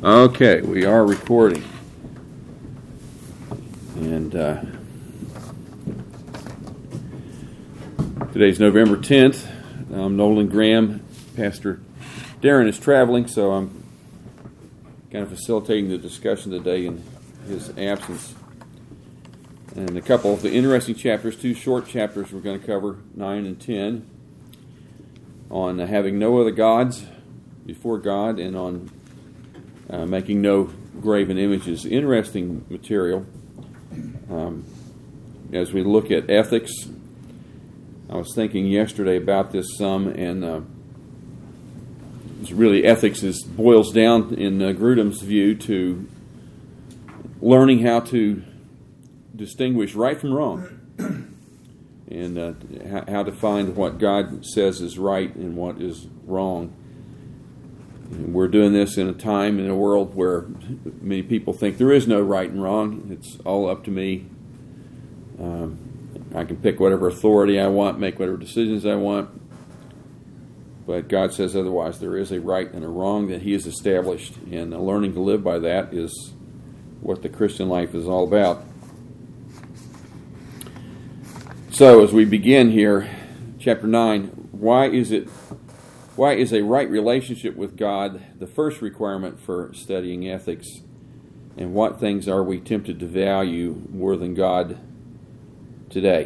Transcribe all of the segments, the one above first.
Okay, we are recording. And today's November 10th. I'm Nolan Graham. Pastor Darren is traveling, so I'm kind of facilitating the discussion today in his absence. And a couple of the interesting chapters, two short chapters we're going to cover, 9 and 10, on having no other gods before God and on making no graven images. Interesting material. As we look at ethics, I was thinking yesterday about this some, and it's really ethics boils down in Grudem's view to learning how to distinguish right from wrong, and how to find what God says is right and what is wrong. And we're doing this in a time in a world where many people think there is no right and wrong. It's all up to me. I can pick whatever authority I want, make whatever decisions I want. But God says otherwise. There is a right and a wrong that He has established, and learning to live by that is what the Christian life is all about. So as we begin here, chapter 9, why is a right relationship with God the first requirement for studying ethics? And what things are we tempted to value more than God today?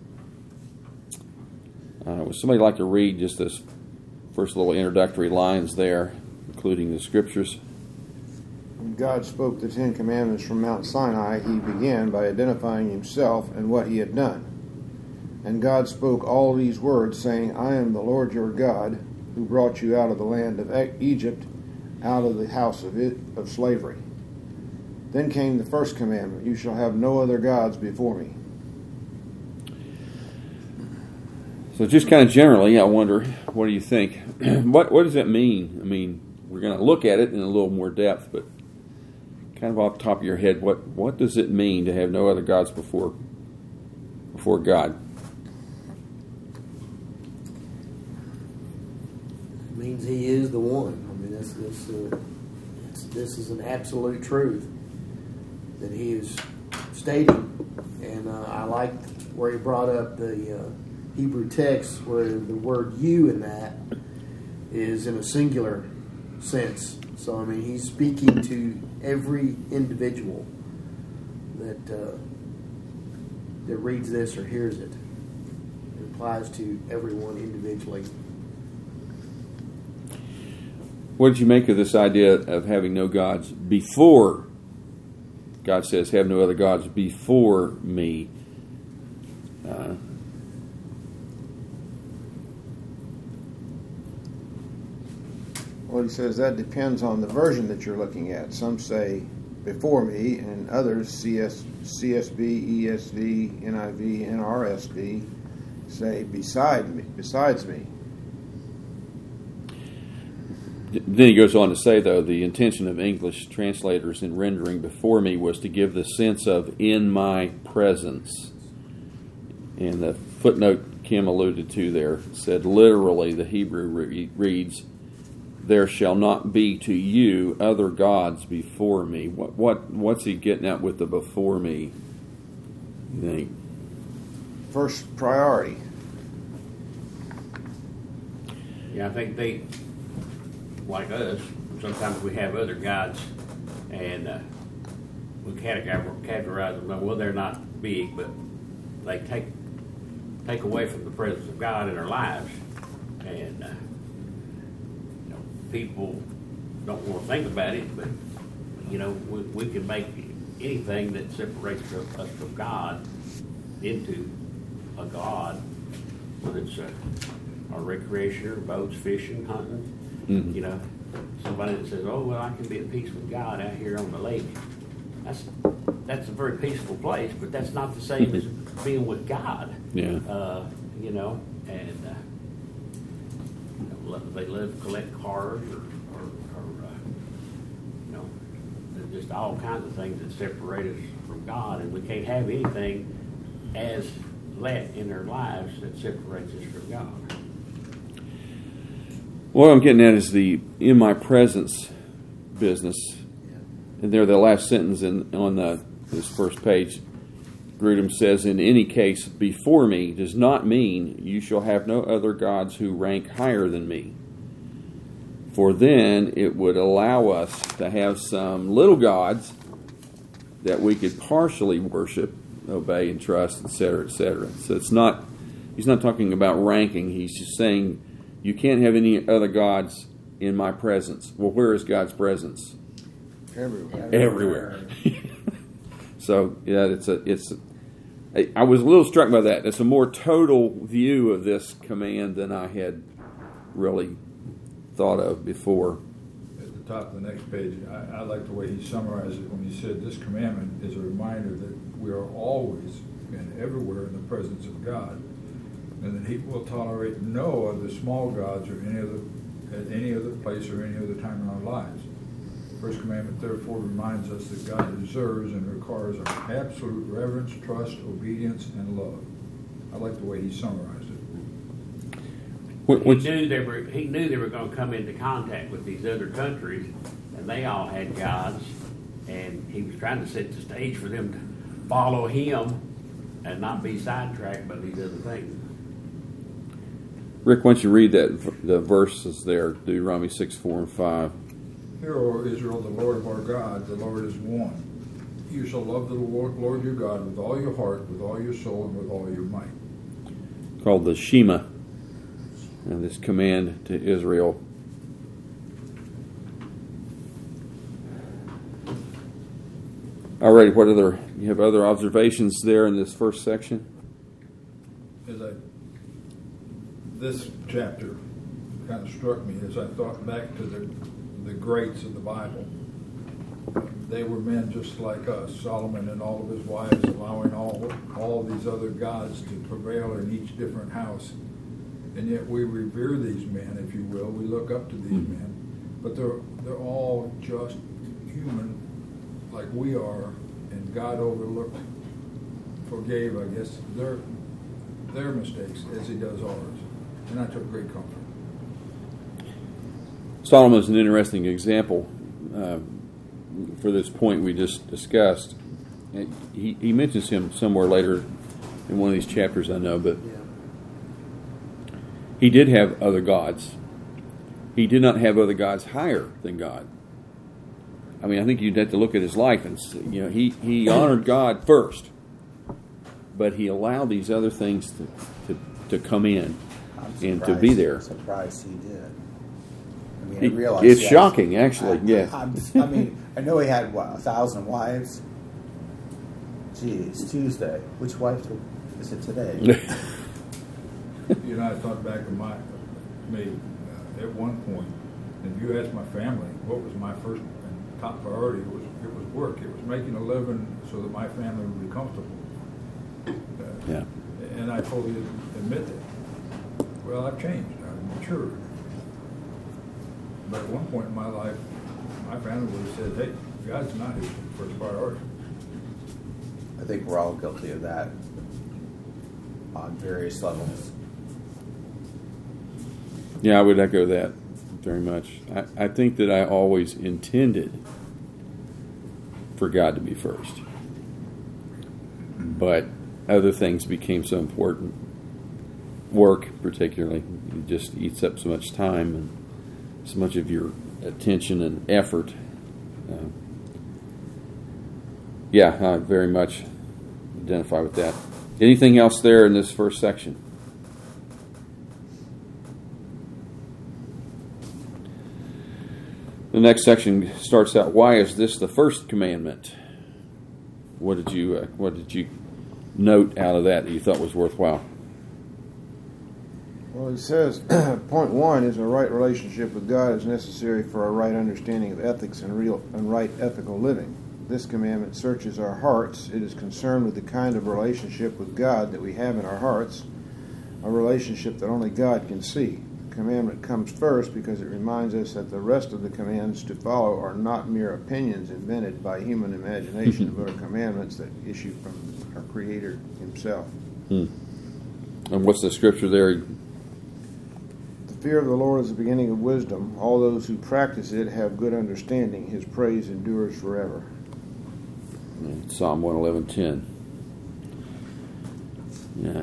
Would somebody like to read just this first little introductory lines there, including the scriptures? When God spoke the Ten Commandments from Mount Sinai, He began by identifying Himself and what He had done. And God spoke all these words, saying, I am the Lord your God, who brought you out of the land of Egypt, out of the house of slavery. Then came the first commandment, you shall have no other gods before me. So just kind of generally, I wonder, what do you think? What does that mean? I mean, we're going to look at it in a little more depth, but kind of off the top of your head, what does it mean to have no other gods before God? Means He is the one. I mean, this is an absolute truth that He is stating, and I like where he brought up the Hebrew text where the word "you" in that is in a singular sense. So I mean, He's speaking to every individual that reads this or hears it. It applies to everyone individually. What did you make of this idea of having no gods before? God says, have no other gods before me. Well, He says that depends on the version that you're looking at. Some say before me, and others, CSB, ESV, NIV, and RSV, say besides me. Then he goes on to say, though, the intention of English translators in rendering before me was to give the sense of in my presence. And the footnote Kim alluded to there said literally the Hebrew reads, there shall not be to you other gods before me. What's he getting at with the before me, you think? First priority. Yeah, I think they, like us, sometimes we have other gods, and we categorize them. Well, they're not big, but they take away from the presence of God in our lives, and people don't want to think about it, but we can make anything that separates us from God into a god, whether it's our recreation or boats, fishing, hunting. Mm-hmm. Somebody that says, "Oh well, I can be at peace with God out here on the lake." That's a very peaceful place, but that's not the same as being with God. Yeah. They collect cars or just all kinds of things that separate us from God, and we can't have anything as that in their lives that separates us from God. What I'm getting at is the in my presence business. And there, the last sentence on this first page, Grudem says, "In any case, before me does not mean you shall have no other gods who rank higher than me. For then it would allow us to have some little gods that we could partially worship, obey, and trust, etc., etc." So he's not talking about ranking. He's just saying you can't have any other gods in my presence. Well, where is God's presence? Everywhere. So yeah, I was a little struck by that. It's a more total view of this command than I had really thought of before. At the top of the next page, I like the way he summarized it when he said this commandment is a reminder that we are always and everywhere in the presence of God, and that he will tolerate no other small gods or at any other place or any other time in our lives. First commandment, therefore, reminds us that God deserves and requires our absolute reverence, trust, obedience, and love. I like the way he summarized it. He knew they were going to come into contact with these other countries, and they all had gods, and he was trying to set the stage for them to follow him and not be sidetracked by these other things. Rick, why don't you read the verses there, Deuteronomy 6, 4, and 5. Hear, O Israel, the Lord of our God, the Lord is one. You shall love the Lord your God with all your heart, with all your soul, and with all your might. Called the Shema, and this command to Israel. All right, you have other observations there in this first section? This chapter kind of struck me as I thought back to the greats of the Bible. They were men just like us, Solomon and all of his wives, allowing all these other gods to prevail in each different house. And yet we revere these men, if you will. We look up to these men. But they're all just human like we are, and God forgave, I guess, their mistakes as he does ours. And I took great comfort. Solomon is an interesting example for this point we just discussed. He mentions him somewhere later in one of these chapters, I know, but he did have other gods. He did not have other gods higher than God. I mean, I think you'd have to look at his life and see, he honored God first, but he allowed these other things to come in and to be there. I'm surprised he did. I mean, I realize it's shocking, actually. I know he had 1,000 wives. Geez, Tuesday. Which wife is it today? I thought back to me at one point. If you asked my family what was my first and top priority, it was work. It was making a living so that my family would be comfortable. And I fully admit that. Well, I've changed. I've matured. But at one point in my life, my family would have said, hey, God's not his first priority. I think we're all guilty of that on various levels. Yeah, I would echo that very much. I think that I always intended for God to be first. But other things became so important. Work, particularly, it just eats up so much time and so much of your attention and effort. I very much identify with that. Anything else there in this first section? The next section starts out, why is this the first commandment? What did you note out of that you thought was worthwhile? Well, it says, point 1 is a right relationship with God is necessary for a right understanding of ethics and right ethical living. This commandment searches our hearts. It is concerned with the kind of relationship with God that we have in our hearts, a relationship that only God can see. The commandment comes first because it reminds us that the rest of the commands to follow are not mere opinions invented by human imagination, but are commandments that issue from our Creator Himself. And what's the scripture there? The fear of the Lord is the beginning of wisdom. All those who practice it have good understanding. His praise endures forever. Psalm 111:10. Yeah.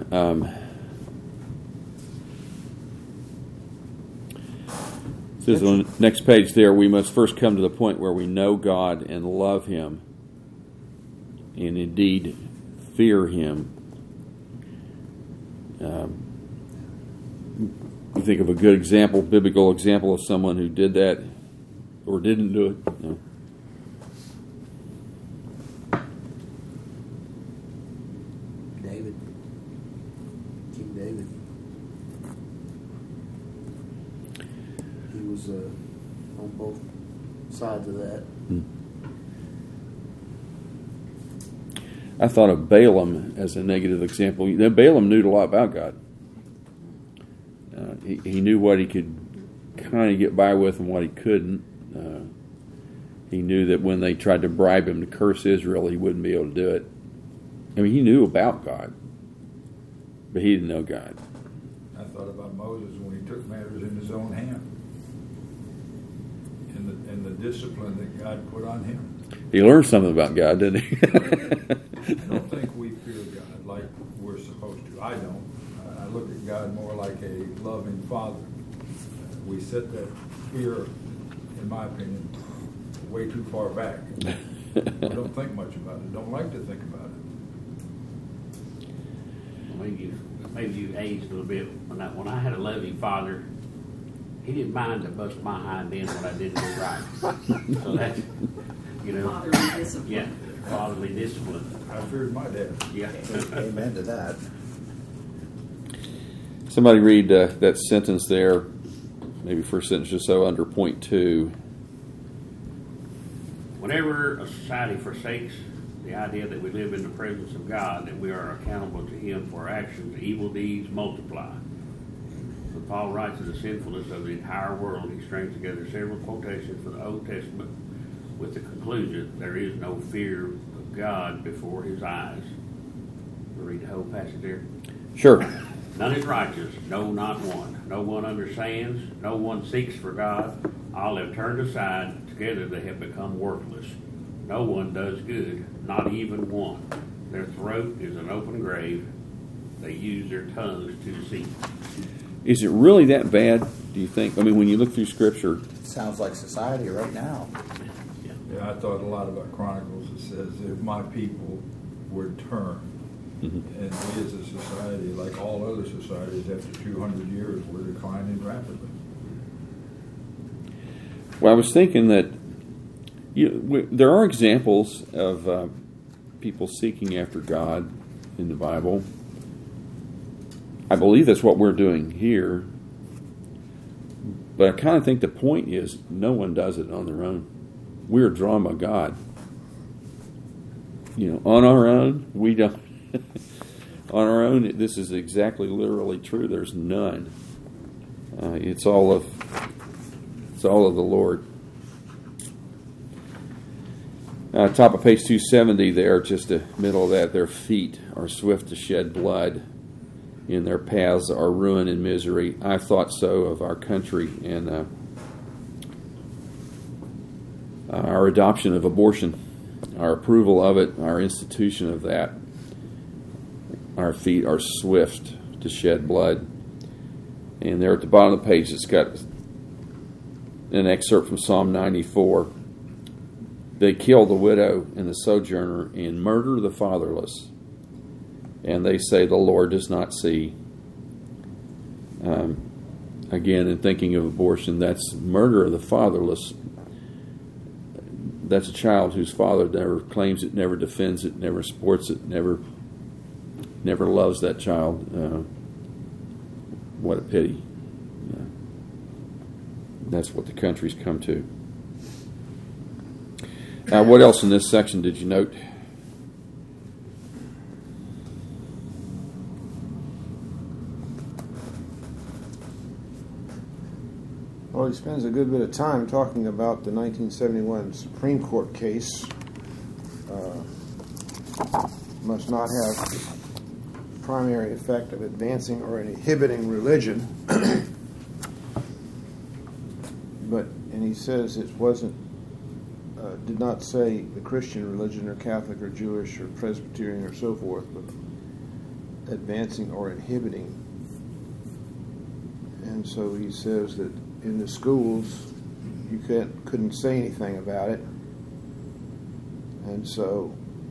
Says on the next page there, we must first come to the point where we know God and love Him, and indeed fear Him. You think of a good example, biblical example of someone who did that or didn't do it. No. David. King David. He was on both sides of that. I thought of Balaam as a negative example. You know, Balaam knew a lot about God. He knew what he could kind of get by with and what he couldn't. He knew that when they tried to bribe him to curse Israel, he wouldn't be able to do it. I mean, he knew about God, but he didn't know God. I thought about Moses when he took matters in his own hand, and the discipline that God put on him. He learned something about God, didn't he? I don't think we fear God like we're supposed to. I don't. I look at God more like a loving father. We set that fear, in my opinion, way too far back. We don't think much about it. Don't like to think about it. Maybe you aged a little bit. When I had a loving father, he didn't mind to bust my hind end when I didn't do right. So that's, Fatherly discipline. Yeah, fatherly discipline. I feared my dad. Yeah. Amen to that. Somebody read that sentence there, maybe first sentence or so under point 2. Whenever a society forsakes the idea that we live in the presence of God, that we are accountable to Him for our actions, evil deeds multiply. When Paul writes of the sinfulness of the entire world, he strings together several quotations from the Old Testament with the conclusion, there is no fear of God before His eyes. We'll read the whole passage there. Sure. None is righteous, no, not one. No one understands, no one seeks for God. All have turned aside, together they have become worthless. No one does good, not even one. Their throat is an open grave. They use their tongues to deceive. Is it really that bad, do you think? I mean, when you look through Scripture. Sounds like society right now. Yeah, I thought a lot about Chronicles. It says, if my people would turn, and we as a society, like all other societies, after 200 years, we're declining rapidly. Well, I was thinking that there are examples of people seeking after God in the Bible. I believe that's what we're doing here. But I kind of think the point is no one does it on their own. We're drawn by God. On our own, we don't. On our own, this is exactly literally true. There's none. It's all of the Lord. Top of page 270 there, just the middle of that, their feet are swift to shed blood. In their paths are ruin and misery. I thought so of our country and our adoption of abortion, our approval of it, our institution of that. Our feet are swift to shed blood. And there at the bottom of the page, it's got an excerpt from Psalm 94. They kill the widow and the sojourner and murder the fatherless. And they say the Lord does not see. Again, in thinking of abortion, that's murder of the fatherless. That's a child whose father never claims it, never defends it, never supports it, never loves that child. What a pity. That's what the country's come to. What else in this section did you note? Well, he spends a good bit of time talking about the 1971 Supreme Court case. Must not have the primary effect of advancing or inhibiting religion. he says it did not say the Christian religion or Catholic or Jewish or Presbyterian or so forth, but advancing or inhibiting. And so he says that in the schools you couldn't say anything about it. And so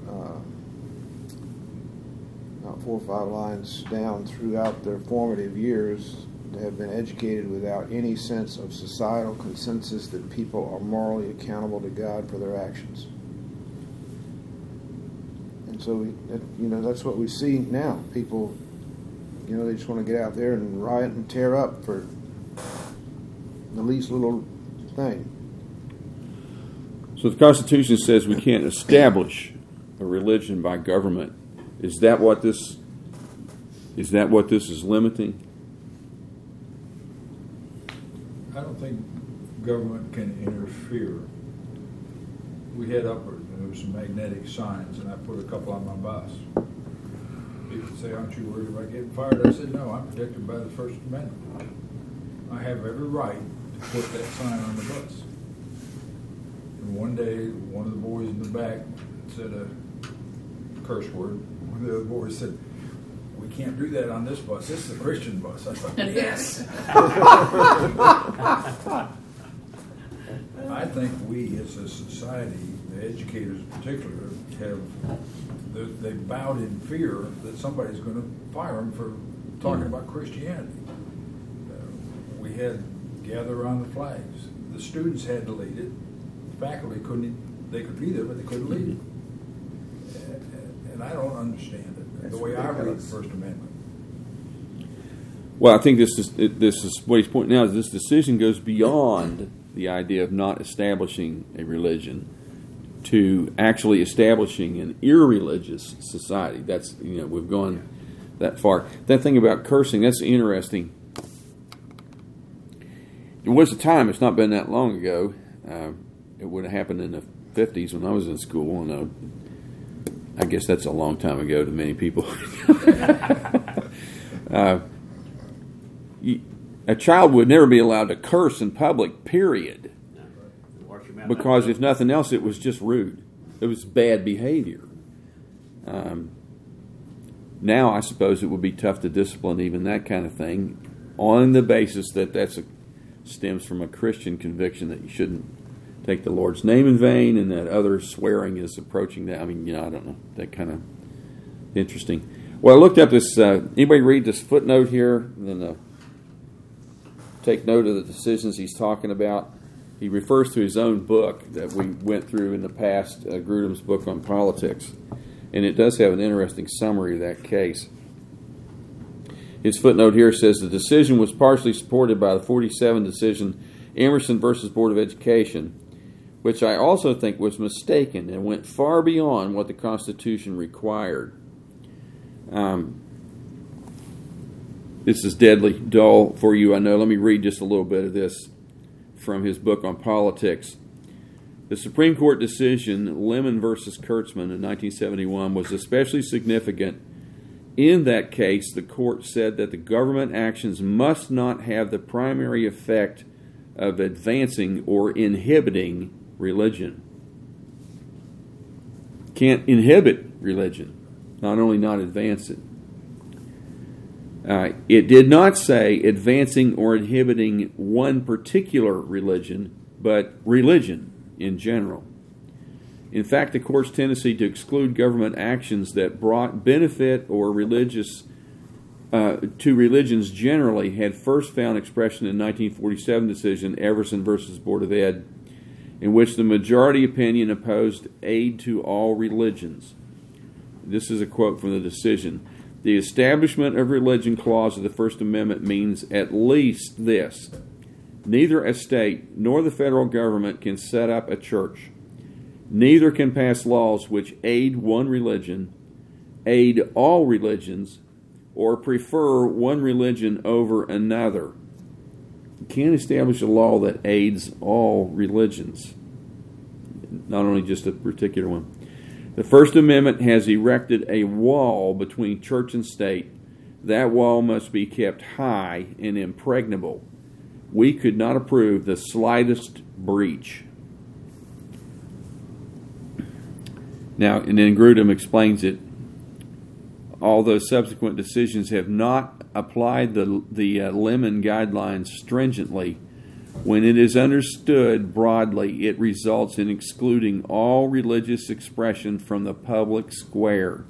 about 4 or 5 lines down, throughout their formative years, they have been educated without any sense of societal consensus that people are morally accountable to God for their actions. And so, that's what we see now. People, they just want to get out there and riot and tear up for the least little thing. So the Constitution says we can't establish a religion by government. Is that what this is limiting? I don't think government can interfere. We head upward, and there were some magnetic signs, and I put a couple on my bus. People say, "Aren't you worried about getting fired?" I said, "No, I'm protected by the First Amendment. I have every right to put that sign on the bus." And one day, one of the boys in the back said a curse word. One of the other boys said, "We can't do that on this bus. This is a Christian bus." I thought, yes. I think we as a society, the educators in particular, they bowed in fear that somebody's going to fire them for talking about Christianity. We had gather around the flags. The students had to lead it. The faculty they could be there, but they couldn't lead it. And I don't understand it. The way I read the First Amendment. Well, I think this is what he's pointing out. Is this decision goes beyond the idea of not establishing a religion to actually establishing an irreligious society. That's we've gone that far. That thing about cursing, that's interesting. There was a time, it's not been that long ago, it would have happened in the 50s when I was in school, and I guess that's a long time ago to many people. A child would never be allowed to curse in public, period. Because if nothing else, it was just rude. It was bad behavior. Now, I suppose it would be tough to discipline even that kind of thing on the basis that stems from a Christian conviction that you shouldn't take the Lord's name in vain, and that other swearing is approaching that. I mean, I don't know. That kind of interesting. Well, I looked up this. Anybody read this footnote here? And then take note of the decisions he's talking about. He refers to his own book that we went through in the past, Grudem's book on politics. And it does have an interesting summary of that case. His footnote here says the decision was partially supported by the 47 decision, Emerson versus Board of Education, which I also think was mistaken and went far beyond what the Constitution required. This is deadly dull for you, I know. Let me read just a little bit of this from his book on politics. The Supreme Court decision, Lemon versus Kurtzman in 1971, was especially significant. In that case, the court said that the government actions must not have the primary effect of advancing or inhibiting religion. Can't inhibit religion, not only not advance it. It did not say advancing or inhibiting one particular religion, but religion in general. In fact, the court's tendency to exclude government actions that brought benefit or to religions generally had first found expression in 1947 decision, Everson versus Board of Ed, in which the majority opinion opposed aid to all religions. This is a quote from the decision. The establishment of religion clause of the First Amendment means at least this. Neither a state nor the federal government can set up a church. Neither can pass laws which aid one religion, aid all religions, or prefer one religion over another. You can't establish a law that aids all religions, not only just a particular one. The First Amendment has erected a wall between church and state. That wall must be kept high and impregnable. we could not approve the slightest breach. Now, and then Grudem explains it. Although subsequent decisions have not applied the Lemon guidelines stringently, when it is understood broadly, it results in excluding all religious expression from the public square.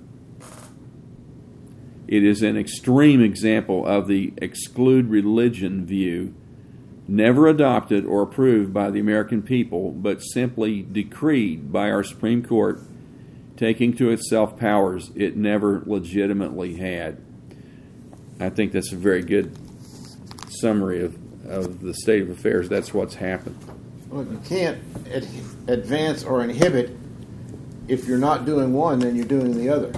It is an extreme example of the exclude religion view, never adopted or approved by the American people, but simply decreed by our Supreme Court, taking to itself powers it never legitimately had. I think that's a very good summary of the state of affairs. That's what's happened. Well, you can't advance or inhibit. If you're not doing one, then you're doing the other.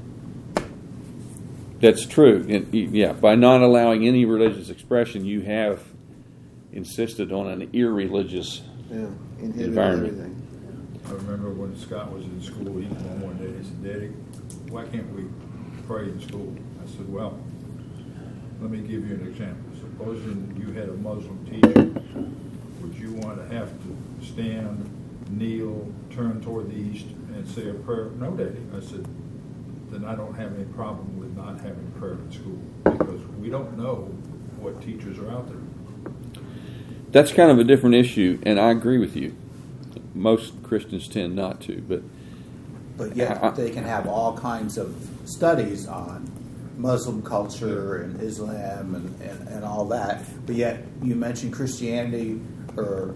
That's true. Yeah, by not allowing any religious expression, you have insisted on an irreligious environment. Everything. I remember when Scott was in school, he came on one day and he said, "Daddy, why can't we pray in school?" I said, "Well, let me give you an example. Supposing you had a Muslim teacher, would you want to have to stand, kneel, turn toward the east, and say a prayer?" "No, Daddy." I said, "Then I don't have any problem with not having prayer in school, because we don't know what teachers are out there." That's kind of a different issue, and I agree with you. Most Christians tend not to, But yet they can have all kinds of studies on Muslim culture and Islam and all that. But yet you mention Christianity or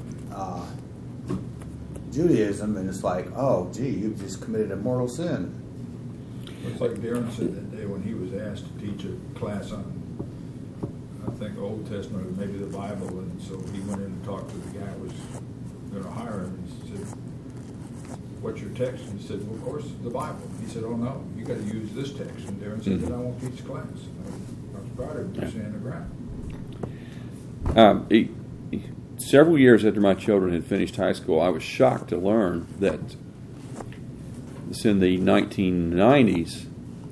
Judaism, and it's like, oh, gee, you've just committed a mortal sin. It's like Darren said that day when he was asked to teach a class on, I think, Old Testament, or maybe the Bible, and so he went in and talked to the guy who was going to hire him, and he said, "What's your text?" And he said, "Well, of course, the Bible." He said, "Oh, no, you got to use this text." And Darren said, "Then I won't teach class." I was proud of him for saying the ground. Several years after my children had finished high school, I was shocked to learn that it's in the 1990s,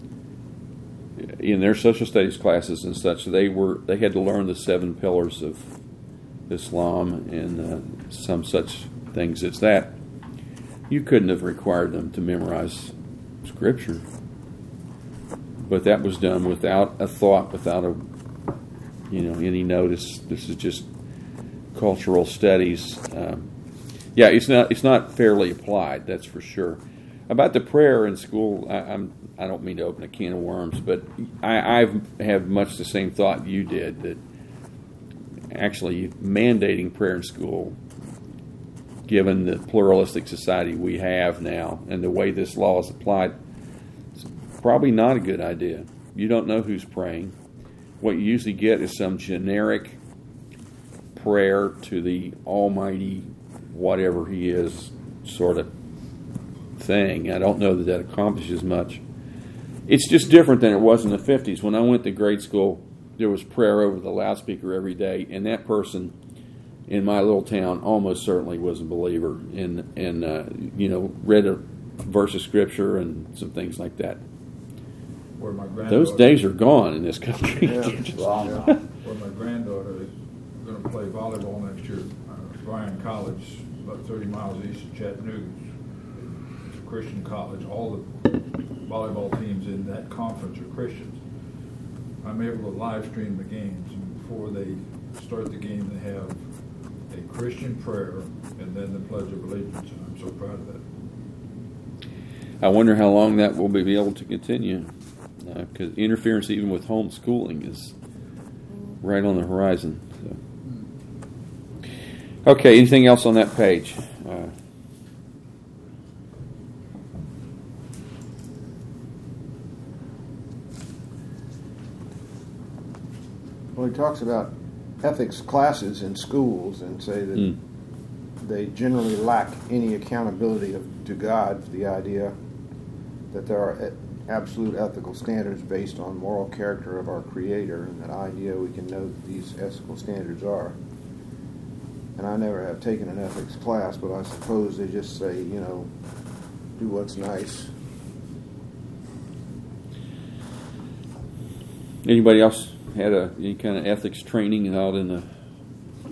in their social studies classes and such, they had to learn the 7 pillars of Islam and some such things as that. You couldn't have required them to memorize Scripture, but that was done without a thought, without any notice. This is just cultural studies. It's not fairly applied. That's for sure. About the prayer in school, I don't mean to open a can of worms, but I have much the same thought you did, that actually mandating prayer in school, given the pluralistic society we have now and the way this law is applied, is probably not a good idea. You don't know who's praying. What you usually get is some generic prayer to the almighty, whatever he is, sort of thing. I don't know that accomplishes much. It's just different than it was in the 50s. When I went to grade school, there was prayer over the loudspeaker every day, and that person in my little town almost certainly was a believer and read a verse of Scripture and some things like that. Where my Those days are gone in this country. Yeah. Where my granddaughter is going to play volleyball next year, Bryan College, about 30 miles east of Chattanooga. It's a Christian college. All the volleyball teams in that conference are Christians. I'm able to live stream the games, and before they start the game, they have a Christian prayer and then the Pledge of Allegiance, and I'm so proud of that. I wonder how long that will be able to continue, because interference even with homeschooling is right on the horizon. So. Okay, anything else on that page? Well, he talks about ethics classes in schools and say that they generally lack any accountability to God for the idea that there are absolute ethical standards based on moral character of our Creator, and that idea we can know what these ethical standards are. And I never have taken an ethics class, but I suppose they just say, do what's nice. Anybody else had any kind of ethics training out in the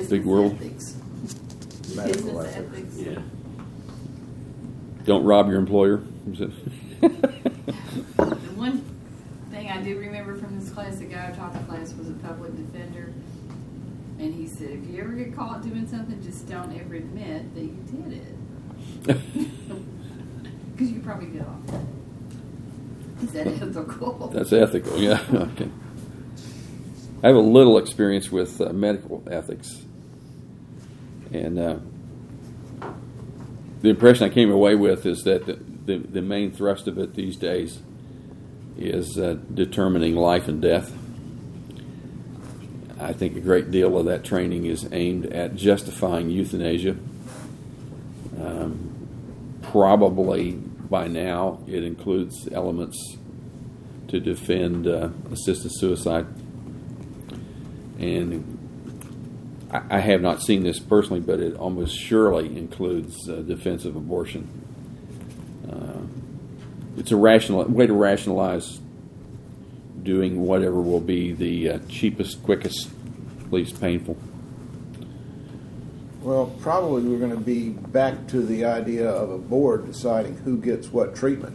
Big world. Ethics. Medical Business ethics. ethics. Yeah. Don't rob your employer. Is it? The one thing I do remember from this class, the guy who taught the class was a public defender. And he said, if you ever get caught doing something, just don't ever admit that you did it. Because you probably get off. Is that ethical? That's ethical, yeah. Okay. I have a little experience with medical ethics. And the impression I came away with is that the main thrust of it these days is determining life and death. I think a great deal of that training is aimed at justifying euthanasia. Probably by now it includes elements to defend assisted suicide. And I have not seen this personally, but it almost surely includes defense of abortion. It's a rational way to rationalize doing whatever will be the cheapest, quickest, least painful. Well, probably we're going to be back to the idea of a board deciding who gets what treatment.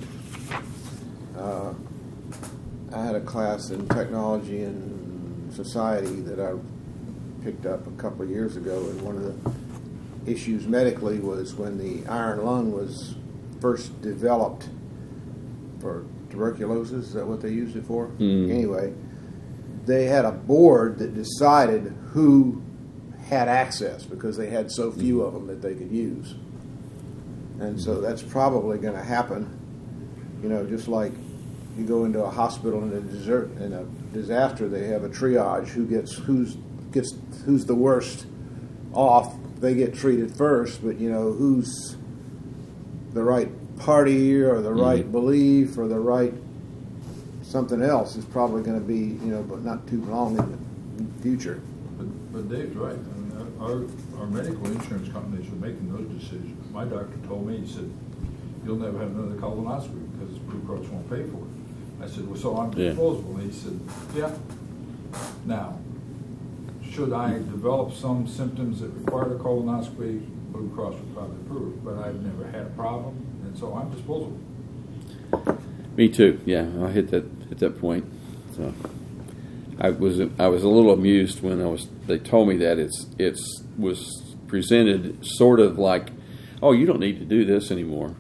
I had a class in technology and society that I picked up a couple of years ago, and one of the issues medically was when the iron lung was first developed for tuberculosis. Is that what they used it for? Anyway, they had a board that decided who had access because they had so few of them that they could use. And so that's probably going to happen, just like you go into a hospital in a disaster, they have a triage who's the worst off. They get treated first, but who's the right party or the right belief or the right something else is probably going to be, but not too long in the future. But Dave's right. I mean, our medical insurance companies are making those decisions. My doctor told me, he said, you'll never have another colonoscopy because Blue Cross won't pay for it. I said, well, so I'm disposable. And he said, yeah. Now, should I develop some symptoms that require a colonoscopy, Blue Cross would probably approve it, but I've never had a problem, and so I'm disposable. Me too. Yeah, I hit that point. So I was a little amused when they told me that it was presented sort of like, oh, you don't need to do this anymore.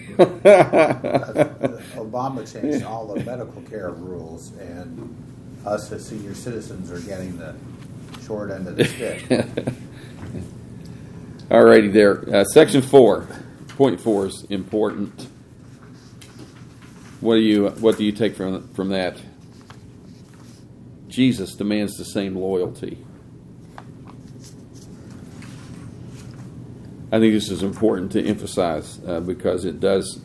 Obama changed all the medical care rules, and us as senior citizens are getting the short end of the stick. All righty there. Section 4, point 4 is important. What do you take from that? Jesus demands the same loyalty. I think this is important to emphasize because it does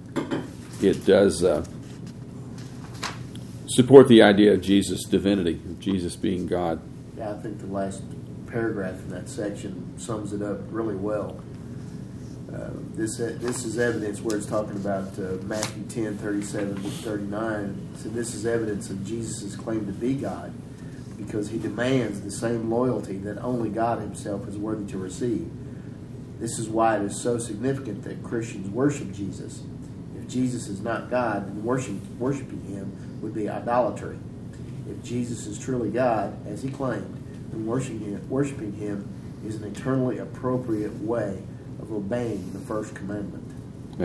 support the idea of Jesus' divinity, of Jesus being God. Yeah, I think the last paragraph in that section sums it up really well. This is evidence where it's talking about Matthew 10:37-39. So this is evidence of Jesus' claim to be God because he demands the same loyalty that only God himself is worthy to receive. This is why it is so significant that Christians worship Jesus. If Jesus is not God, then worshiping him would be idolatry. If Jesus is truly God, as he claimed, then worshiping him is an eternally appropriate way of obeying the first commandment. Yeah.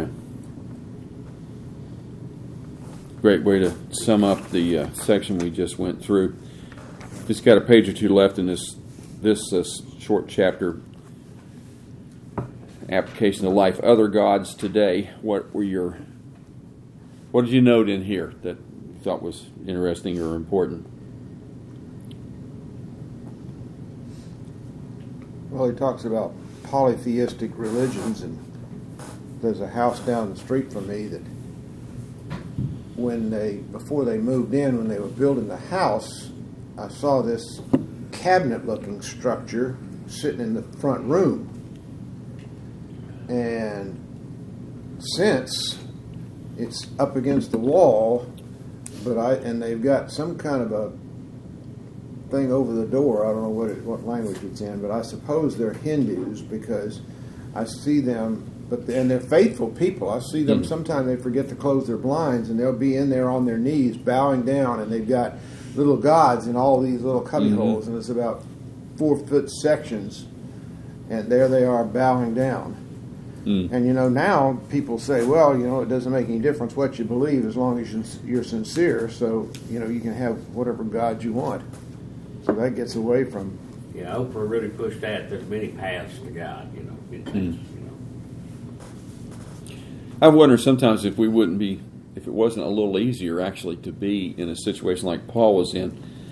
Great way to sum up the section we just went through. Just got a page or two left in this short chapter. Application of life. Other gods today. What did you note in here that you thought was interesting or important? Well, he talks about polytheistic religions, and there's a house down the street from me that before they moved in, when they were building the house, I saw this cabinet-looking structure sitting in the front room. And since it's up against the wall, and they've got some kind of a thing over the door. I don't know what language it's in, but I suppose they're Hindus because I see them. And they're faithful people. I see them. Sometimes they forget to close their blinds, and they'll be in there on their knees, bowing down, and they've got little gods in all these little cubby holes, and it's about 4-foot sections, and there they are bowing down. And now people say, well, it doesn't make any difference what you believe as long as you're sincere. So you can have whatever God you want. So that gets away from. Yeah, Oprah really pushed that. There's many paths to God. I wonder sometimes if it wasn't a little easier actually to be in a situation like Paul was in.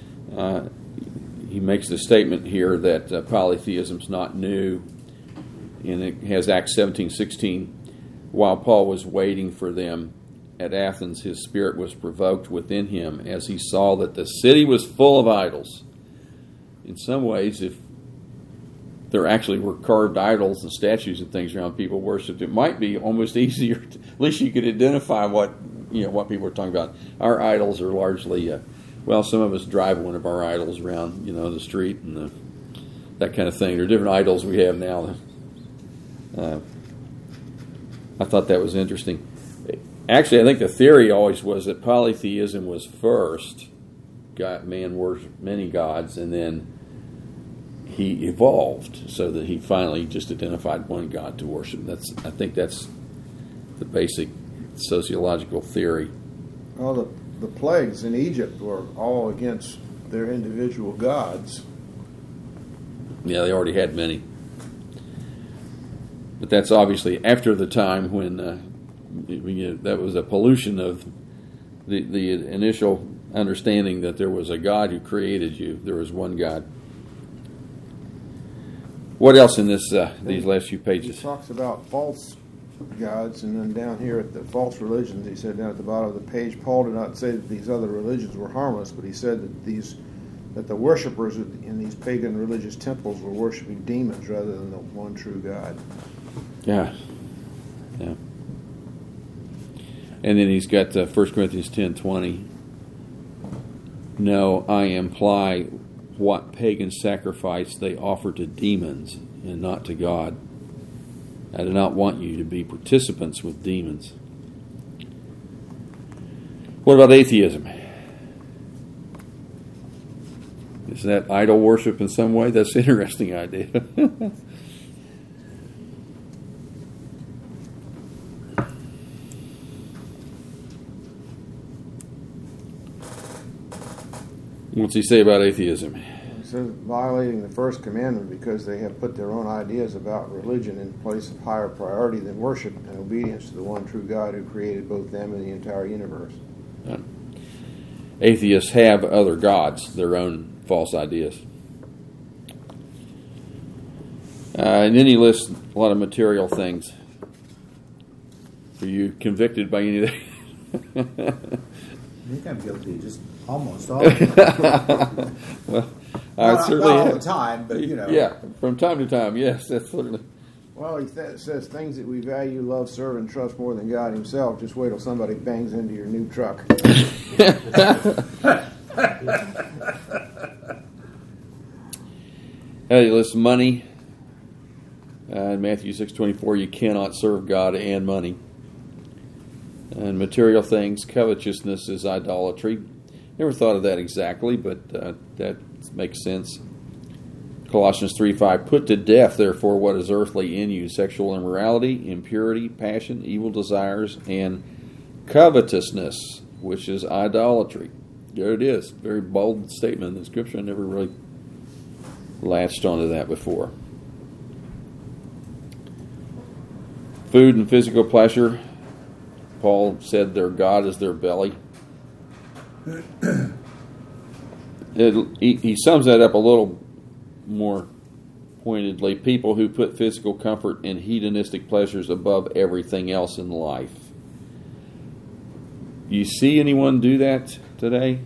He makes the statement here that polytheism's not new, and it has Acts 17:16. While Paul was waiting for them at Athens, his spirit was provoked within him as he saw that the city was full of idols. In some ways, if there actually were carved idols and statues and things around people worshipped, it might be almost easier. At least you could identify what people are talking about. Our idols are largely, some of us drive one of our idols around, the street and that kind of thing. There are different idols we have now. I thought that was interesting. Actually, I think the theory always was that polytheism was first. Man worshipped many gods, and then he evolved so that he finally just identified one God to worship. I think that's the basic sociological theory. Well, the plagues in Egypt were all against their individual gods. Yeah, they already had many. But that's obviously after the time when that was a pollution of the initial understanding that there was a God who created you. There was one God. What else in these last few pages? He talks about false gods, and then down here at the false religions, he said down at the bottom of the page, Paul did not say that these other religions were harmless, but he said that the worshipers in these pagan religious temples were worshiping demons rather than the one true God. Yeah. And then he's got 1 Corinthians 10:20. No, I imply what pagan sacrifice they offer to demons and not to God. I do not want you to be participants with demons. What about atheism? Is that idol worship in some way? That's an interesting idea. What's he say about atheism? He says violating the first commandment because they have put their own ideas about religion in place of higher priority than worship and obedience to the one true God who created both them and the entire universe. Atheists have other gods, their own false ideas. And then he lists a lot of material things. Are you convicted by anything? I think I'm guilty just almost all. Well, not certainly all the time, but Yeah, from time to time, yes, that's certainly. Well, he says things that we value, love, serve, and trust more than God himself. Just wait till somebody bangs into your new truck. He lists money. In Matthew 6:24, you cannot serve God and money. And material things, covetousness is idolatry. Never thought of that exactly, but that makes sense. Colossians 3:5, put to death, therefore, what is earthly in you, sexual immorality, impurity, passion, evil desires, and covetousness, which is idolatry. There it is. Very bold statement in the Scripture. I never really latched onto that before. Food and physical pleasure. Paul said their God is their belly. He sums that up a little more pointedly. People who put physical comfort and hedonistic pleasures above everything else in life. You see anyone do that today?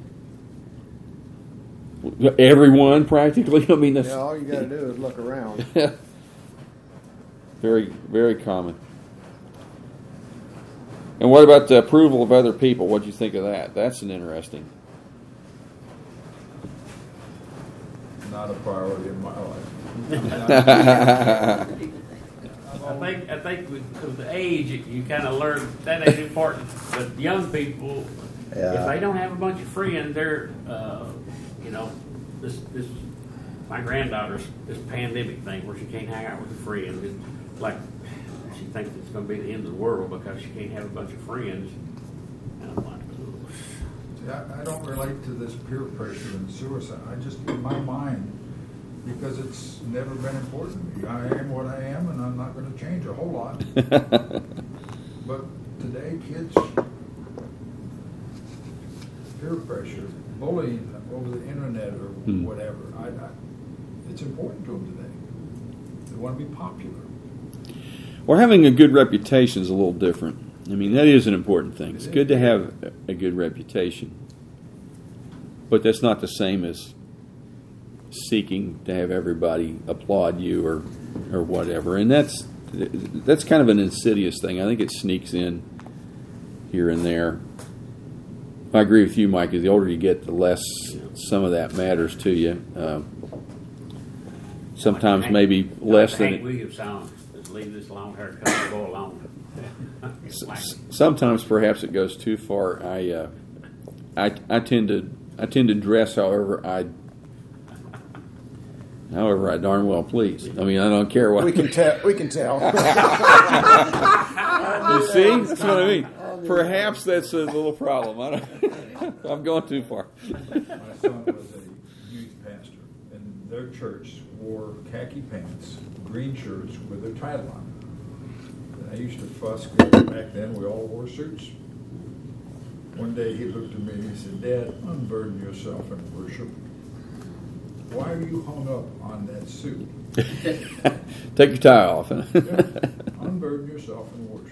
Everyone, practically. I mean, that's, all you got to do is look around. Very, very common. And what about the approval of other people? What do you think of that? That's an interesting. not a priority in my life. I think with the age, you kind of learn that ain't important. But young people, if they don't have a bunch of friends, they're, this my granddaughter's this pandemic thing where she can't hang out with her friends. It's like she thinks it's going to be the end of the world because she can't have a bunch of friends. And I'm like, ugh. See, I don't relate to this peer pressure and suicide. I just, in my mind, because it's never been important to me. I am what I am, and I'm not going to change a whole lot. But today, kids, peer pressure, bullying over the internet or whatever, it's important to them today. They want to be popular. Well, having a good reputation is a little different. I mean, that is an important thing. It's good to have a good reputation. But that's not the same as seeking to have everybody applaud you or whatever. And that's kind of an insidious thing. I think it sneaks in here and there. I agree with you, Mike. The older you get, the less some of that matters to you. Sometimes maybe less than Hank Williams song. Just leave this long hair cut go alone. Sometimes perhaps it goes too far. I tend to dress however I darn well please. I mean, I don't care what. We can tell. You see, that's what I mean. Perhaps that's a little problem. I'm going too far. My son was a youth pastor, and their church wore khaki pants, green shirts with their title on it. And I used to fuss because back then we all wore suits. One day he looked at me and he said, "Dad, unburden yourself in worship. Why are you hung up on that suit? Take your tie off." Unburden yourself in worship."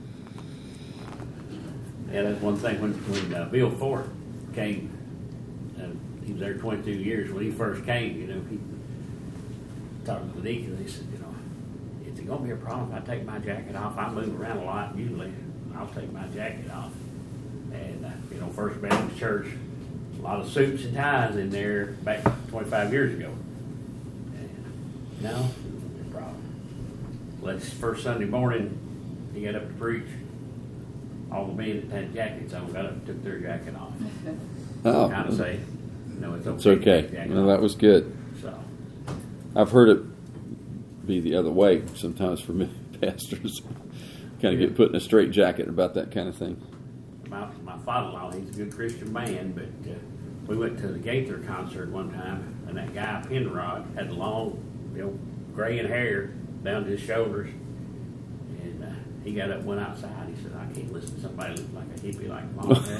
Yeah, that's one thing. When Bill Ford came, he was there 22 years. When he first came, he talked to the deacon. He said, "Is it going to be a problem if I take my jacket off? I move around a lot. Usually, I'll take my jacket off." And First Baptist Church, a lot of suits and ties in there back 25 years ago. And no, no problem. Let's first Sunday morning, he got up to preach. All the men that had jackets on got up and took their jacket off. Oh. Kind of say, it's okay. It's okay. Well, that was good. So, I've heard it be the other way sometimes for many pastors. Kind of get put in a straight jacket about that kind of thing. My father-in-law, he's a good Christian man, but we went to the Gaither concert one time, and that guy Penrod had long, graying hair down to his shoulders, and he got up and went outside. He said, "I can't listen to somebody look like a hippie like long hair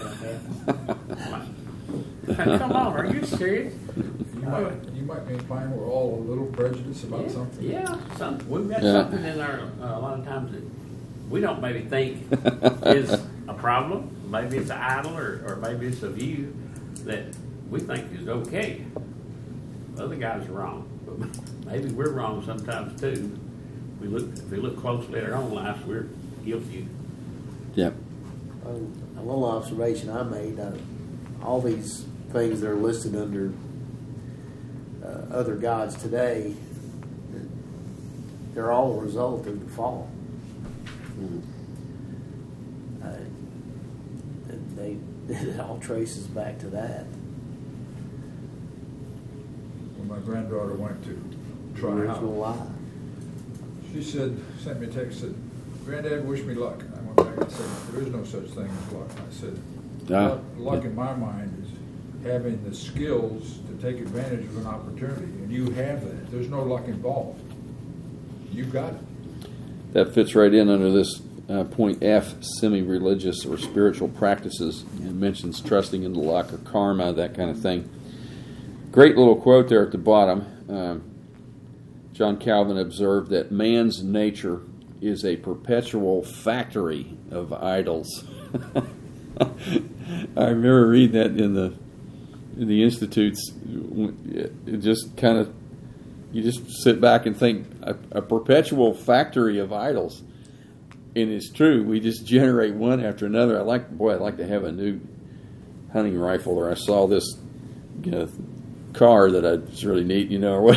like that." Come on, are you serious? You might be implying we're all a little prejudiced about something. Yeah, we've got something in our a lot of times that we don't maybe think is a problem. Maybe it's an idol or maybe it's a view that we think is okay. Other guys are wrong, but maybe we're wrong sometimes too. If we look closely at our own lives, we're guilty. Yep. A little observation I made: all these things that are listed under other gods today, they're all a result of the fall. It all traces back to that. When my granddaughter went to try Original out, lie. she sent me a text, said, "Granddad, wish me luck." And I went back and said, "There is no such thing as luck." I said, luck in my mind is having the skills to take advantage of an opportunity, and you have that. There's no luck involved. You've got it. That fits right in under this point F, semi-religious or spiritual practices. It mentions trusting in the luck or karma, that kind of thing. Great little quote there at the bottom. John Calvin observed that man's nature is a perpetual factory of idols. I remember reading that in the Institutes. It just kind of, you just sit back and think, a perpetual factory of idols. And it's true. We just generate one after another. I'd like to have a new hunting rifle. Or I saw this car that it's really neat, or what.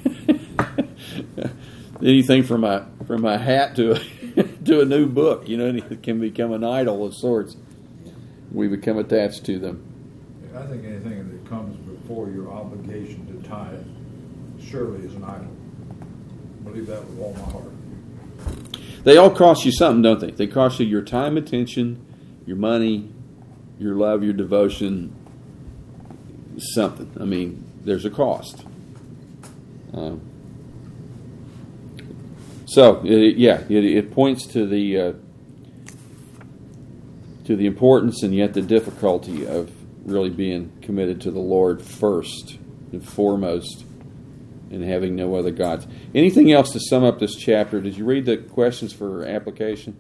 Anything from a hat to a new book, it can become an idol of sorts. We become attached to them. I think anything that comes before your obligation to tithe surely is an idol. I believe that with all my heart. They all cost you something, don't they? They cost you your time, attention, your money, your love, your devotion, something. I mean, there's a cost. It points to the importance and yet the difficulty of really being committed to the Lord first and foremost, and having no other gods. Anything else to sum up this chapter? Did you read the questions for application?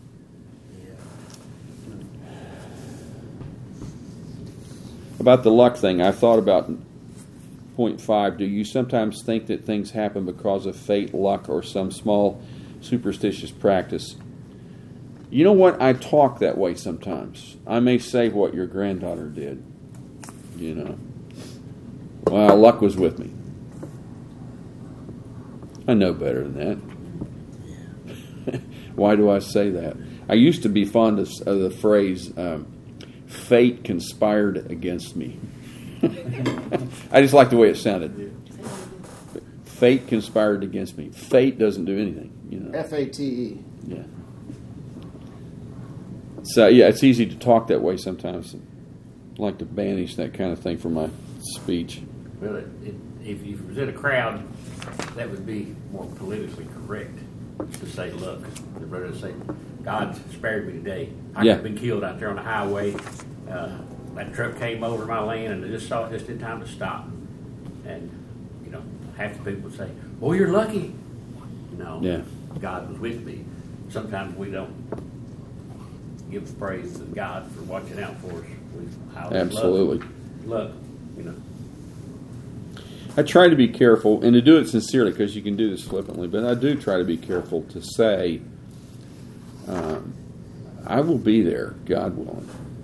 About the luck thing, I thought about point 5. Do you sometimes think that things happen because of fate, luck, or some small superstitious practice? You know what? I talk that way sometimes. I may say what your granddaughter did. Well, luck was with me. I know better than that. Why do I say that? I used to be fond of the phrase, fate conspired against me. I just like the way it sounded. Fate conspired against me. Fate doesn't do anything. F-A-T-E. Yeah. So, it's easy to talk that way sometimes. I like to banish that kind of thing from my speech. Well, if you was in a crowd, that would be more politically correct to say, look, rather than say, God spared me today. I could have been killed out there on the highway. That truck came over my lane, and I just saw it just in time to stop. And, half the people would say, well, you're lucky. No, God was with me. Sometimes we don't give praise to God for watching out for us. Absolutely. Luck. I try to be careful, and to do it sincerely, because you can do this flippantly, but I do try to be careful to say, I will be there, God willing.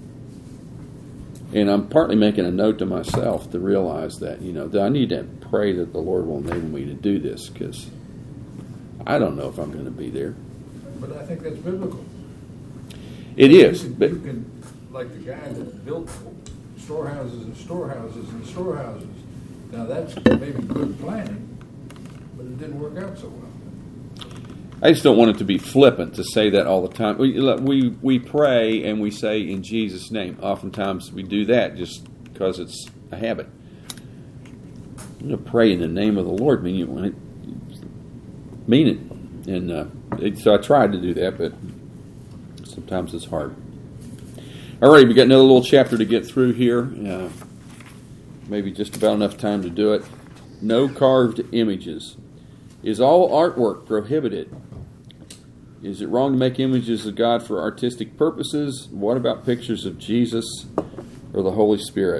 And I'm partly making a note to myself to realize that, that I need to pray that the Lord will enable me to do this, because I don't know if I'm going to be there. But I think that's biblical. It is. You can, like the guy that built storehouses and storehouses and storehouses. Now that's maybe good planning, but it didn't work out so well. I just don't want it to be flippant to say that all the time. We pray and we say in Jesus' name. Oftentimes we do that just because it's a habit. I'm going to pray in the name of the Lord. Mean it. And so I tried to do that, but sometimes it's hard. All right, we got another little chapter to get through here. Maybe just about enough time to do it. No carved images. Is all artwork prohibited? Is it wrong to make images of God for artistic purposes? What about pictures of Jesus or the Holy Spirit?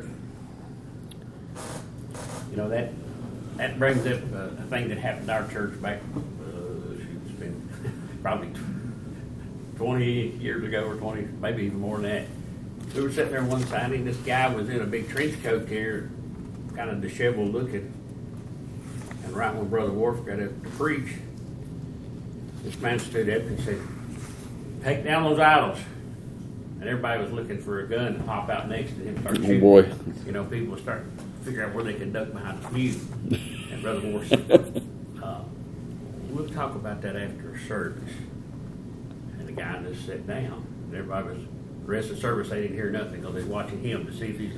That brings up a thing that happened in our church back, it's been probably 20 years ago or 20, maybe even more than that. We were sitting there one Sunday, and this guy was in a big trench coat here, kind of disheveled looking. And right when Brother Wolf got up to preach, this man stood up and said, take down those idols. And everybody was looking for a gun to pop out next to him and start shooting. Oh boy. People were starting to figure out where they could duck behind the pew. And Brother Wolf said, we'll talk about that after service. And the guy just sat down. And everybody was, the rest of the service, they didn't hear nothing because they were watching him to see if he's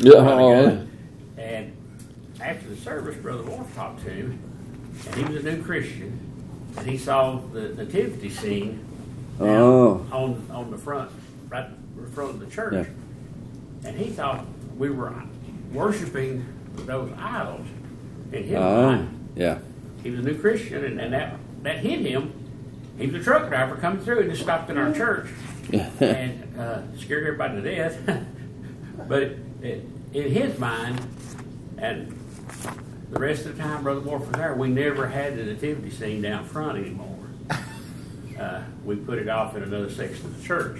And after the service, Brother Wolf talked to him, and he was a new Christian, and he saw the nativity scene on the front, right in front of the church. Yeah. And he thought we were worshiping those idols in his mind. Yeah. He was a new Christian, and that hit him. He was a truck driver coming through and just stopped in our church and scared everybody to death. But in his mind, and the rest of the time Brother Wolf was there, we never had the nativity scene down front anymore. We put it off in another section of the church.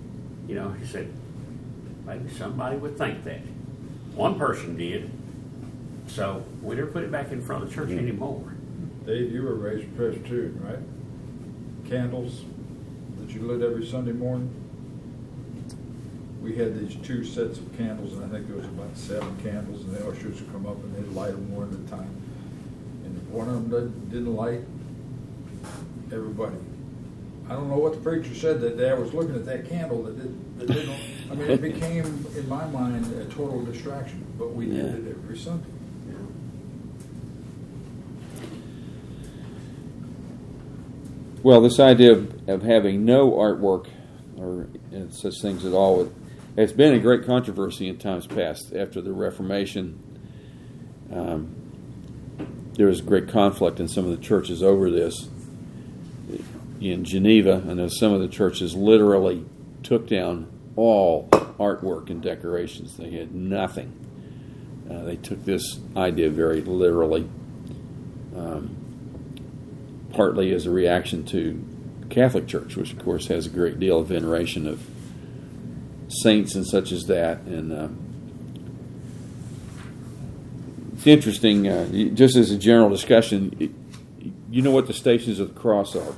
He said, maybe somebody would think that. One person did, So we never put it back in front of the church anymore. Dave, you were raised Presbyterian, right? Candles that you lit every Sunday morning. We had these 2 sets of candles, and I think there was about 7 candles, and the ushers would come up and they'd light them one at a time. And if one of them didn't light, everybody. I don't know what the preacher said that day. I was looking at that candle that didn't. I mean, it became, in my mind, a total distraction. But we did it every Sunday. Well, this idea of having no artwork or such things at all has been a great controversy in times past. After the Reformation, there was great conflict in some of the churches over this. In Geneva, I know some of the churches literally took down all artwork and decorations. They had nothing. They took this idea very literally, partly as a reaction to the Catholic Church, which of course has a great deal of veneration of saints and such as that. And it's interesting, just as a general discussion, you know what the Stations of the Cross are?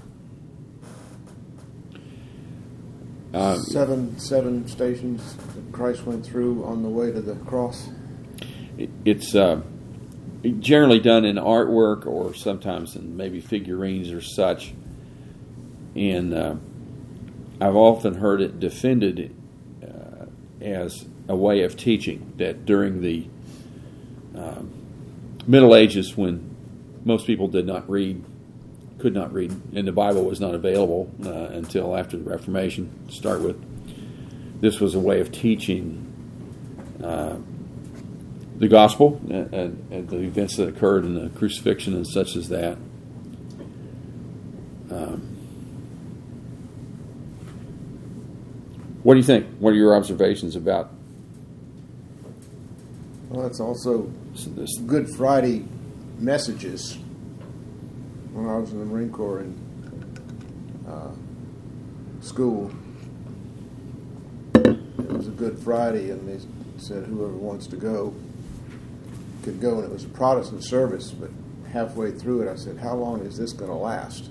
Seven stations that Christ went through on the way to the cross. It's generally done in artwork or sometimes in maybe figurines or such. And I've often heard it defended as a way of teaching that during the Middle Ages, when most people could not read, and the Bible was not available until after the Reformation to start with, this was a way of teaching the gospel and the events that occurred in the crucifixion and such as that. What do you think? What are your observations about? Well, it's also this? Good Friday messages. When I was in the Marine Corps in school, it was a Good Friday, and they said whoever wants to go could go, and it was a Protestant service, but halfway through it I said, how long is this going to last?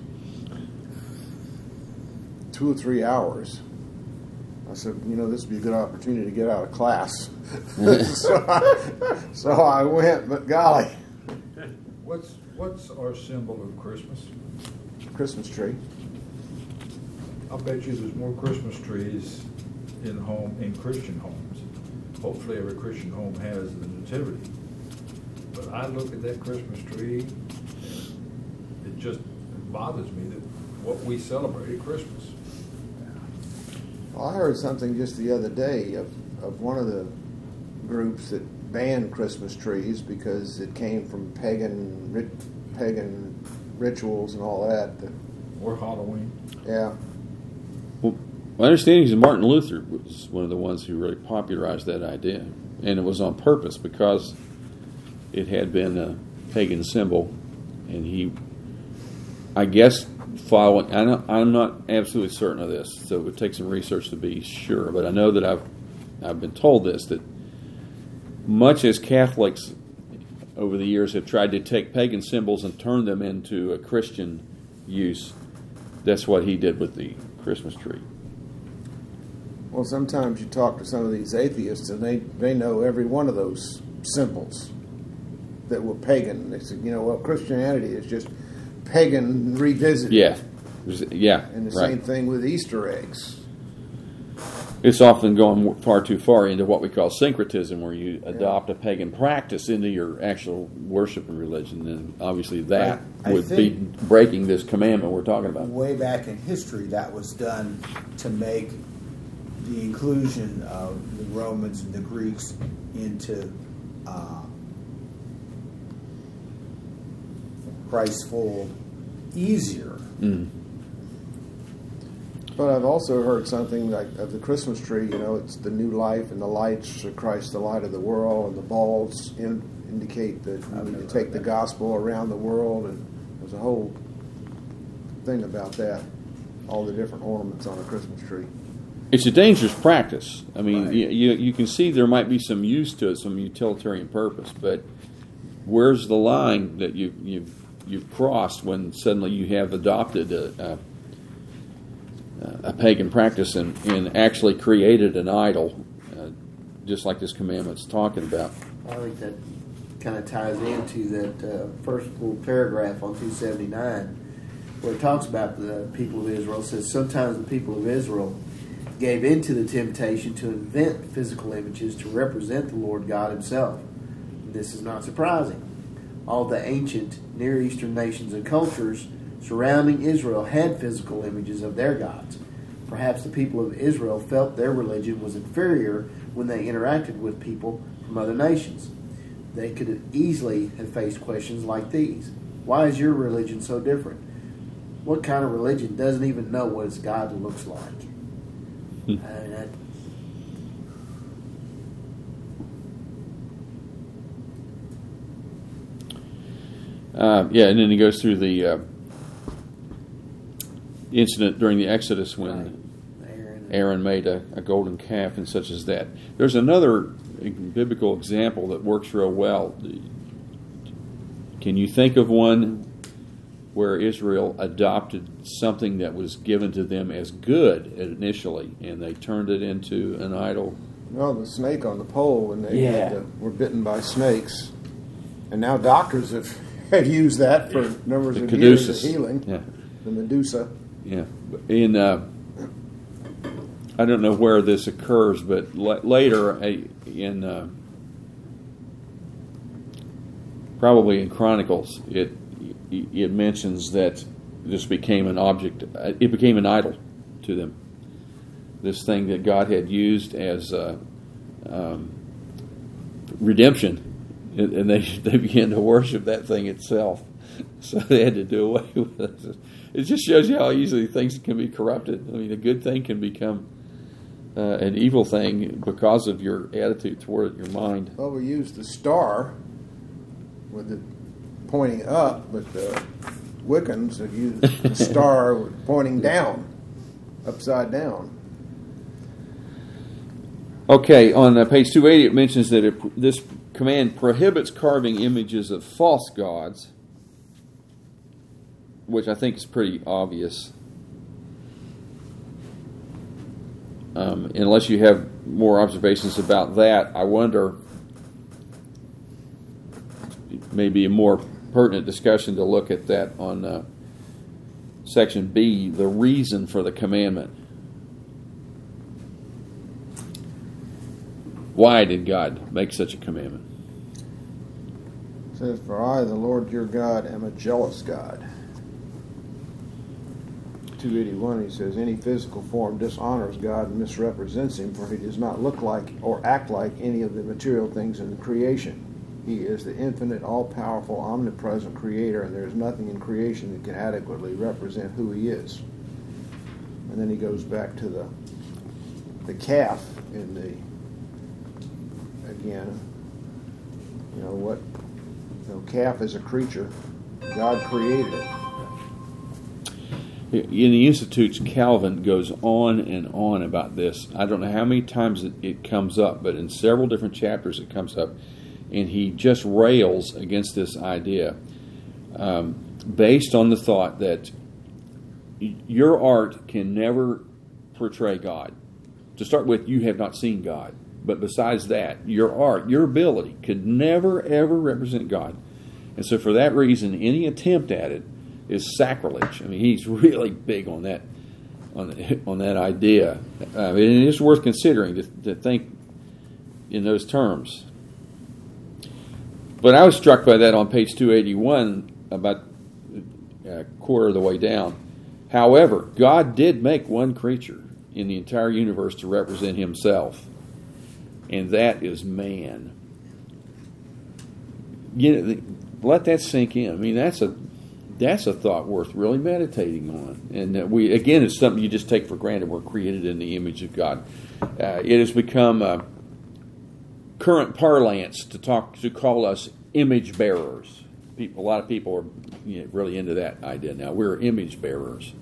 2 or 3 hours. I said, this would be a good opportunity to get out of class. so I went, but golly. What's our symbol of Christmas? Christmas tree. I'll bet you there's more Christmas trees in Christian homes. Hopefully every Christian home has the Nativity. But I look at that Christmas tree, and it just bothers me that what we celebrate at Christmas. Well, I heard something just the other day of one of the groups that banned Christmas trees because it came from pagan rituals and all that. Or Halloween. Yeah. Well, my understanding is Martin Luther was one of the ones who really popularized that idea, and it was on purpose because it had been a pagan symbol, and he, I guess, following. I'm not absolutely certain of this, so it would take some research to be sure. But I know that I've been told this, that much as Catholics over the years have tried to take pagan symbols and turn them into a Christian use, that's what he did with the Christmas tree. Well, sometimes you talk to some of these atheists, and they know every one of those symbols that were pagan. They said, well, Christianity is just pagan revisited. Yeah. And the same thing with Easter eggs. It's often going far too far into what we call syncretism, where you adopt a pagan practice into your actual worship and religion, and obviously that would be breaking this commandment we're talking about. Way back in history, that was done to make the inclusion of the Romans and the Greeks into Christ's fold easier. Mm. But I've also heard something like of the Christmas tree, it's the new life, and the lights are Christ, the light of the world, and the balls indicate that you need to take the gospel around the world, and there's a whole thing about that, all the different ornaments on a Christmas tree. It's a dangerous practice. I mean, you can see there might be some use to it, some utilitarian purpose, but where's the line that you've crossed when suddenly you have adopted a pagan practice and actually created an idol, just like this commandment's talking about? I think that kind of ties into that first little paragraph on 279, where it talks about the people of Israel. It says, sometimes the people of Israel gave into the temptation to invent physical images to represent the Lord God himself. This is not surprising. All the ancient Near Eastern nations and cultures surrounding Israel had physical images of their gods. Perhaps the people of Israel felt their religion was inferior when they interacted with people from other nations. They could easily have faced questions like these. Why is your religion so different? What kind of religion doesn't even know what its God looks like? And then he goes through the incident during the Exodus when Aaron made a golden calf and such as that. There's another biblical example that works real well. Can you think of one where Israel adopted something that was given to them as good initially, and they turned it into an idol? Well, the snake on the pole, when they were bitten by snakes. And now doctors have used that for numbers of years of healing. Yeah. The Medusa. Yeah. In I don't know where this occurs, but later in probably in Chronicles, it mentions that this became an object. It became an idol to them. This thing that God had used as redemption, and they began to worship that thing itself. So they had to do away with it. It just shows you how easily things can be corrupted. I mean, a good thing can become an evil thing because of your attitude toward it, your mind. Well, we used the star with it pointing up, but the Wiccans have used the star pointing down, upside down. Okay, on page 280 it mentions that this command prohibits carving images of false gods, which I think is pretty obvious. Unless you have more observations about that, I wonder, maybe a more pertinent discussion to look at that on section B, the reason for the commandment. Why did God make such a commandment? It says, "For I, the Lord your God, am a jealous God." 281, he says, "Any physical form dishonors God and misrepresents him, for he does not look like or act like any of the material things in creation. He is the infinite, all-powerful, omnipresent creator, and there is nothing in creation that can adequately represent who he is." And then he goes back to the calf in the, again, calf is a creature. God created it. In the Institutes, Calvin goes on and on about this. I don't know how many times it comes up, but in several different chapters it comes up, and he just rails against this idea based on the thought that your art can never portray God. To start with, you have not seen God. But besides that, your art, your ability could never, ever represent God. And so for that reason, any attempt at it is sacrilege. I mean, he's really big on that idea. And it is worth considering to think in those terms. But I was struck by that on page 281, about a quarter of the way down. However, God did make one creature in the entire universe to represent himself, and that is man. Let that sink in. I mean, that's a thought worth really meditating on. And it's something you just take for granted. We're created in the image of God. It has become current parlance to call us image bearers. A lot of people are really into that idea now. We're image bearers.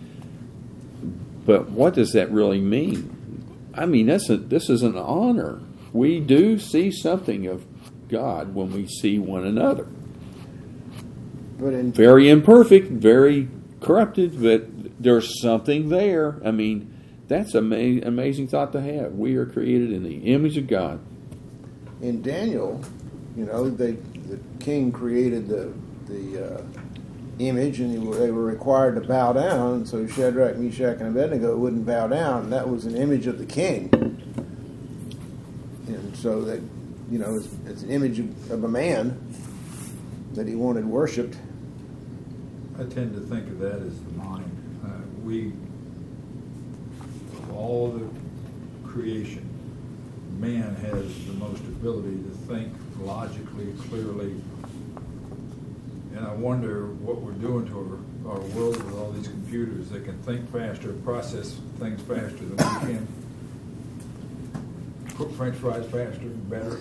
But what does that really mean? I mean, this is an honor. We do see something of God when we see one another. But in Very imperfect, very corrupted, but there's something there. I mean, that's an amazing thought to have. We are created in the image of God. in Daniel, the king created the image, and they were required to bow down. So Shadrach, Meshach, and Abednego wouldn't bow down. And that was an image of the king, and so that it's an image of a man that he wanted worshipped. I tend to think of that as the mind. Of all the creation, man has the most ability to think logically, clearly. And I wonder what we're doing to our world with all these computers that can think faster, process things faster than we can, cook French fries faster and better.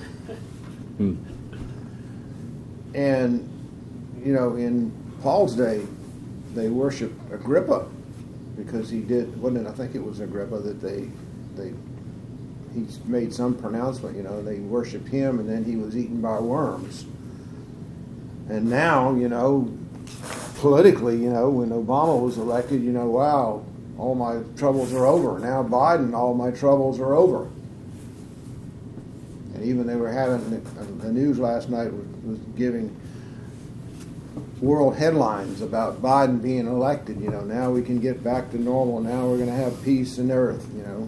And in Paul's day, they worshipped Agrippa because he did. I think it was Agrippa that he made some pronouncement. They worshipped him, and then he was eaten by worms. And now, politically, when Obama was elected, wow, all my troubles are over. Now Biden, all my troubles are over. And even they were having the news last night was giving world headlines about Biden being elected. Now we can get back to normal. Now we're going to have peace in earth.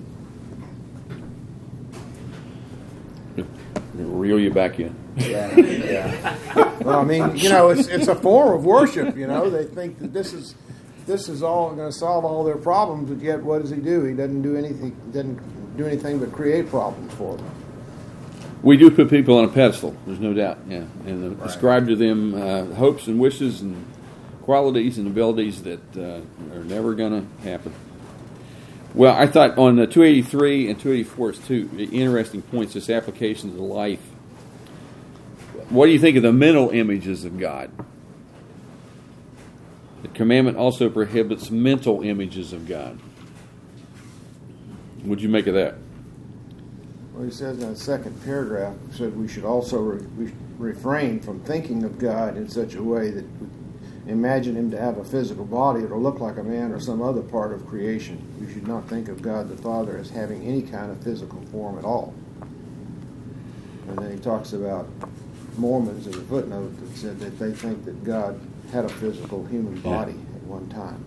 Reel you back in. Yeah. Well, I mean, it's a form of worship. They think that this is all going to solve all their problems, but yet what does he do? He doesn't do anything. Doesn't do anything but create problems for them. We do put people on a pedestal. There's no doubt. Yeah, and ascribe to them hopes and wishes and qualities and abilities that are never going to happen. Well, I thought on 283 and 284 is two interesting points. This application to life. What do you think of the mental images of God? The commandment also prohibits mental images of God. What'd you make of that? Well, he says in the second paragraph, he said we should also refrain from thinking of God in such a way that we imagine him to have a physical body or look like a man or some other part of creation. We should not think of God the Father as having any kind of physical form at all. And then he talks about Mormons in a footnote that said that they think that God had a physical human body at one time.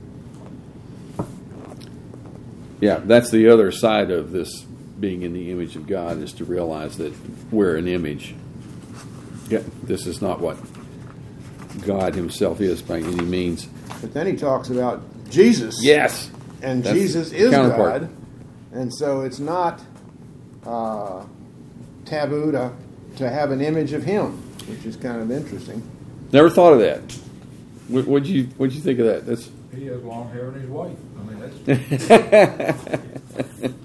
Yeah, that's the other side of this being in the image of God, is to realize that we're an image. Yeah, this is not what God himself is by any means. But then he talks about Jesus. Yes. And That's Jesus is counterpart. God. And so it's not taboo to have an image of him, which is kind of interesting. Never thought of that. What'd you think of that? That's He has long hair and he's white. I mean, that's...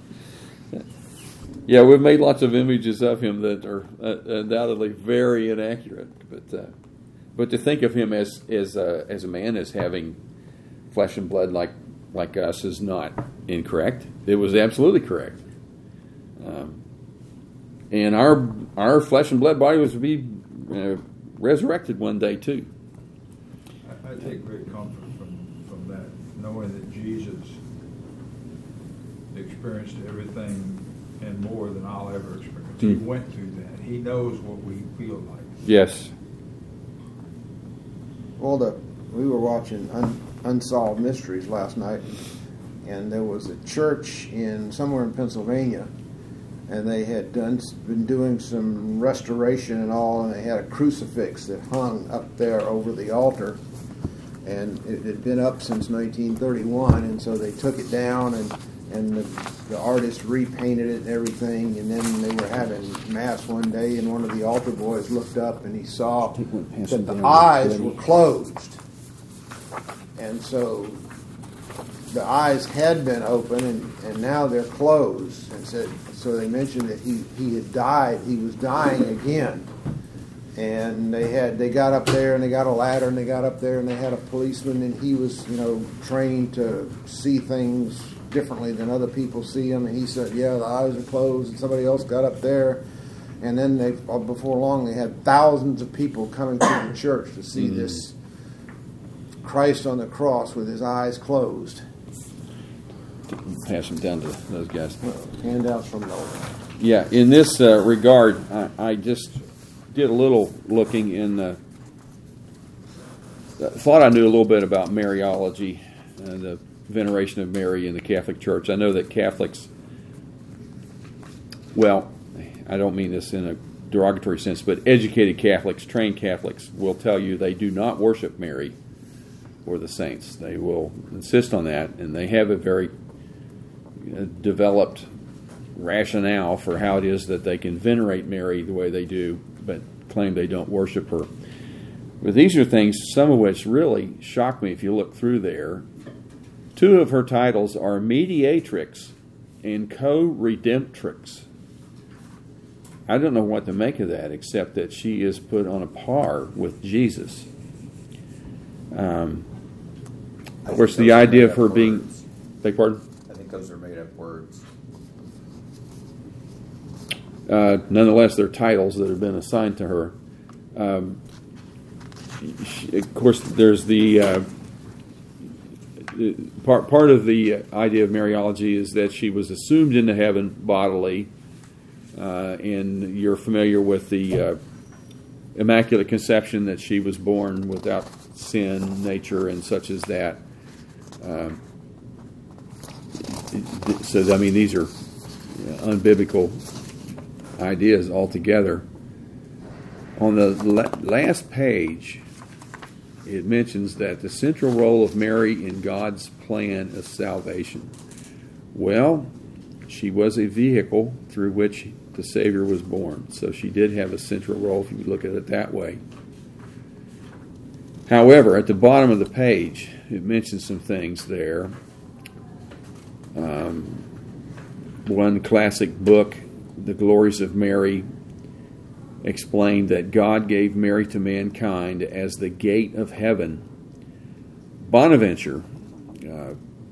Yeah, we've made lots of images of him that are undoubtedly very inaccurate. But to think of him as a man, as having flesh and blood like us, is not incorrect. It was absolutely correct. And our flesh and blood body was to be resurrected one day too. I take great comfort from that, knowing that Jesus experienced everything and more than I'll ever experience. He went through that. He knows what we feel like. Yes. Well, we were watching Unsolved Mysteries last night, and there was a church somewhere in Pennsylvania, and they had been doing some restoration and all, and they had a crucifix that hung up there over the altar, and it had been up since 1931, and so they took it down, and the artist repainted it and everything, and then they were having mass one day, and one of the altar boys looked up and he saw that the eyes were closed. And so the eyes had been open, and now they're closed. And so they mentioned that he had died. He was dying again. And they got up there, and they got a ladder, and they got up there, and they had a policeman, and he was trained to see things differently than other people see them. And he said, yeah, the eyes are closed. And somebody else got up there, And then before long, they had thousands of people coming to the church to see this Christ on the cross with his eyes closed. Pass them down to those guys. Handouts from Nolan. Yeah, in this regard, I just did a little looking in thought I knew a little bit about Mariology and the veneration of Mary in the Catholic Church. I know that Catholics, well, I don't mean this in a derogatory sense, but educated Catholics, trained Catholics will tell you they do not worship Mary or the saints. They will insist on that, and they have a very developed rationale for how it is that they can venerate Mary the way they do, but claim they don't worship her. But these are things, some of which really shock me if you look through there. Two of her titles are Mediatrix and Co-Redemptrix. I don't know what to make of that, except that she is put on a par with Jesus. Of course, the idea of her being... Beg pardon? I think those are made up words. Nonetheless, they're titles that have been assigned to her. Of course, there's the part of the idea of Mariology is that she was assumed into heaven bodily, and you're familiar with the Immaculate Conception, that she was born without sin, nature, and such as that. So, I mean, these are unbiblical ideas altogether. On the last page, it mentions that the central role of Mary in God's plan of salvation. Well, she was a vehicle through which the Savior was born. So she did have a central role if you look at it that way. However, at the bottom of the page, it mentions some things there. One classic book, The Glories of Mary, explained that God gave Mary to mankind as the gate of heaven. Bonaventure, a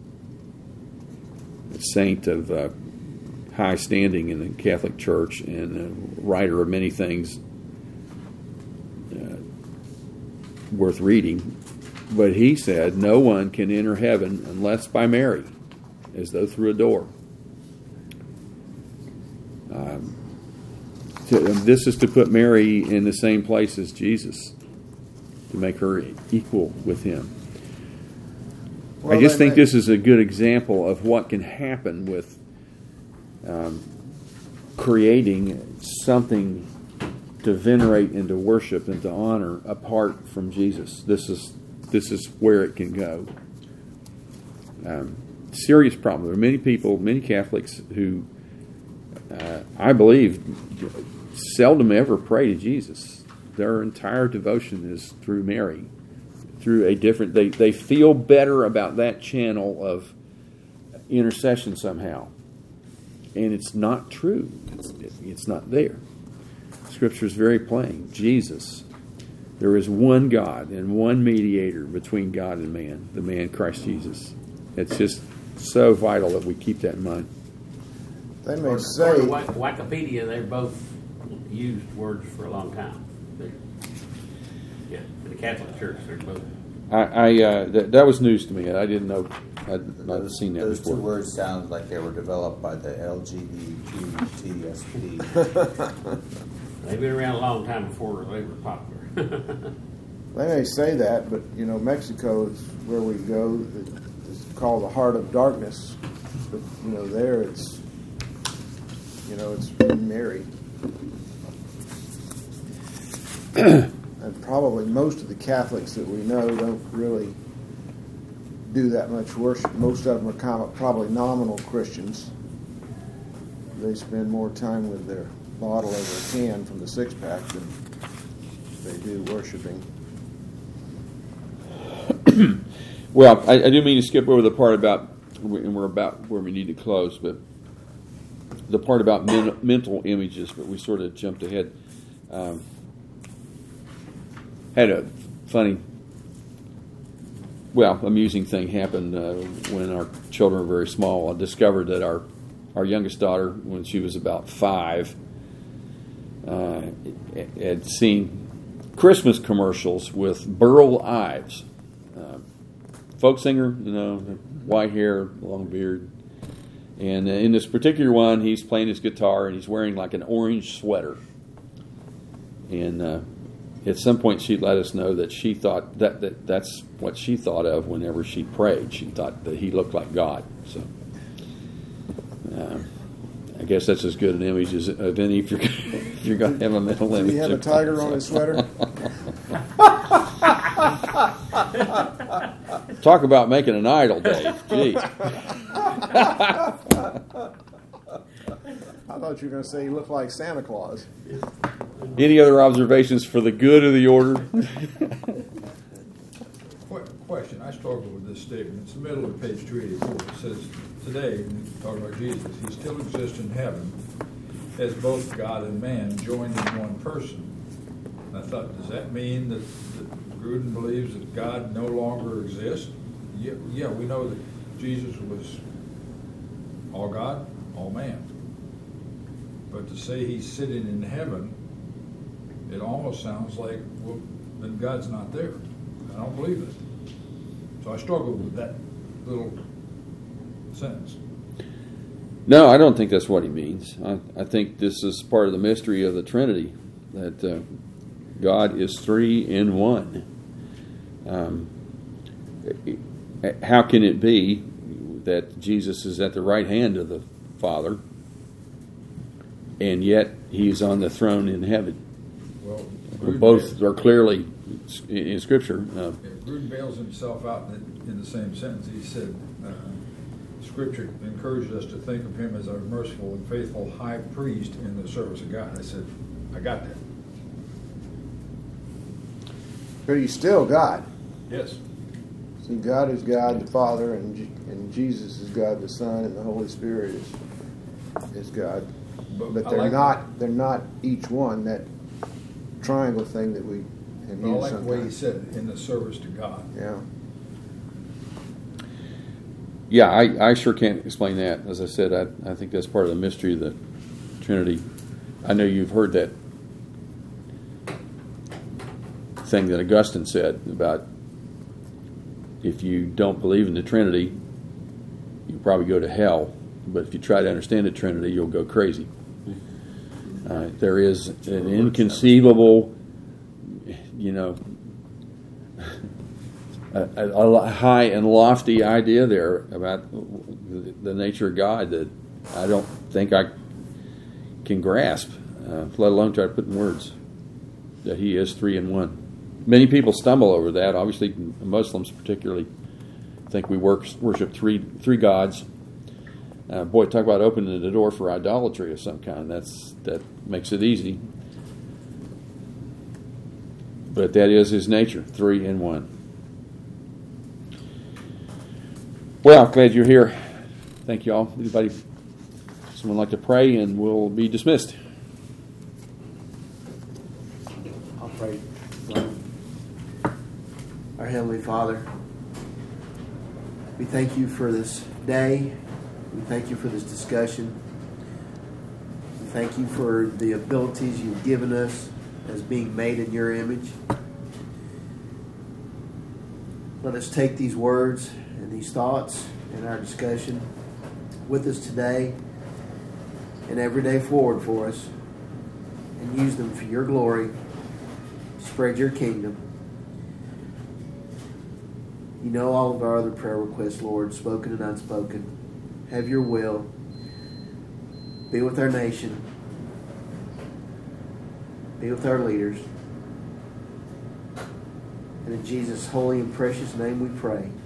saint of high standing in the Catholic Church and a writer of many things worth reading, but he said no one can enter heaven unless by Mary, as though through a door. This is to put Mary in the same place as Jesus, to make her equal with him. Well, I just think this is a good example of what can happen with creating something to venerate and to worship and to honor apart from Jesus. This is where it can go. Serious problem. There are many people, many Catholics who I believe seldom ever pray to Jesus. Their entire devotion is through Mary, through a different. They feel better about that channel of intercession somehow, and it's not true. It's not there. Scripture is very plain. Jesus. There is one God and one mediator between God and man, the man Christ Jesus. It's just so vital that we keep that in mind. They may say... Wikipedia, they've both used words for a long time. Yeah, in the Catholic Church, they're both... That was news to me. I didn't know. I'd not seen that those before. Those two words sound like they were developed by the LGBTSP. They've been around a long time before they were popular. They may say that, but Mexico is where we go. It's called the heart of darkness. But there it's Mary. And probably most of the Catholics that we know don't really do that much worship. Most of them are probably nominal Christians. They spend more time with their bottle or their can from the six-pack than they do worshiping. Well, I do mean to skip over the part about, and we're about where we need to close, but the part about mental images, but we sort of jumped ahead. Had a funny, amusing thing happen when our children were very small. I discovered that our youngest daughter, when she was about 5, had seen Christmas commercials with Burl Ives, folk singer, white hair, long beard. And in this particular one, he's playing his guitar and he's wearing like an orange sweater. And at some point, she'd let us know that she thought that's what she thought of whenever she prayed. She thought that he looked like God. So I guess that's as good an image as of any if you're going to have a mental image. Did he have a tiger on his sweater? Talk about making an idol, Dave. Gee. I thought you were going to say he looked like Santa Claus. Any other observations for the good of the order? Question. I struggle with this statement. It's the middle of page 284. It says, today, talking about Jesus, he still exists in heaven as both God and man joined in one person. And I thought, does that mean that Grudem believes that God no longer exists? Yeah, we know that Jesus was all God, all man. But to say he's sitting in heaven, it almost sounds like, well, then God's not there. I don't believe it. So I struggle with that little sentence. No, I don't think that's what he means. I think this is part of the mystery of the Trinity, that God is three in one. How can it be that Jesus is at the right hand of the Father, and yet he's on the throne in heaven? Well, both are clearly in Scripture. Grudem bails himself out in the same sentence. He said, Scripture encourages us to think of him as our merciful and faithful high priest in the service of God. I said, I got that. But he's still God. Yes. See, God is God the Father, and Jesus is God the Son, and the Holy Spirit is God. But they're not each one that triangle thing that we have used. I like the way he sometimes. said it, in the service to God. Yeah. Yeah, I sure can't explain that. As I said, I think that's part of the mystery of the Trinity. I know you've heard that thing that Augustine said about if you don't believe in the Trinity, you'll probably go to hell. But if you try to understand the Trinity, you'll go crazy. There is an inconceivable, a high and lofty idea there about the nature of God that I don't think I can grasp, let alone try to put in words, that he is three in one. Many people stumble over that. Obviously, Muslims particularly think we worship three gods. Boy, talk about opening the door for idolatry of some kind. That makes it easy. But that is his nature, three in one. Well, glad you're here. Thank you all. Anybody, someone like to pray, and we'll be dismissed. I'll pray. Our Heavenly Father, we thank you for this day. We thank you for this discussion. We thank you for the abilities you've given us as being made in your image. Let us take these words and these thoughts in our discussion with us today and every day forward for us, and use them for your glory, spread your kingdom. You know all of our other prayer requests, Lord, spoken and unspoken. Have your will. Be with our nation. Be with our leaders. And in Jesus' holy and precious name we pray.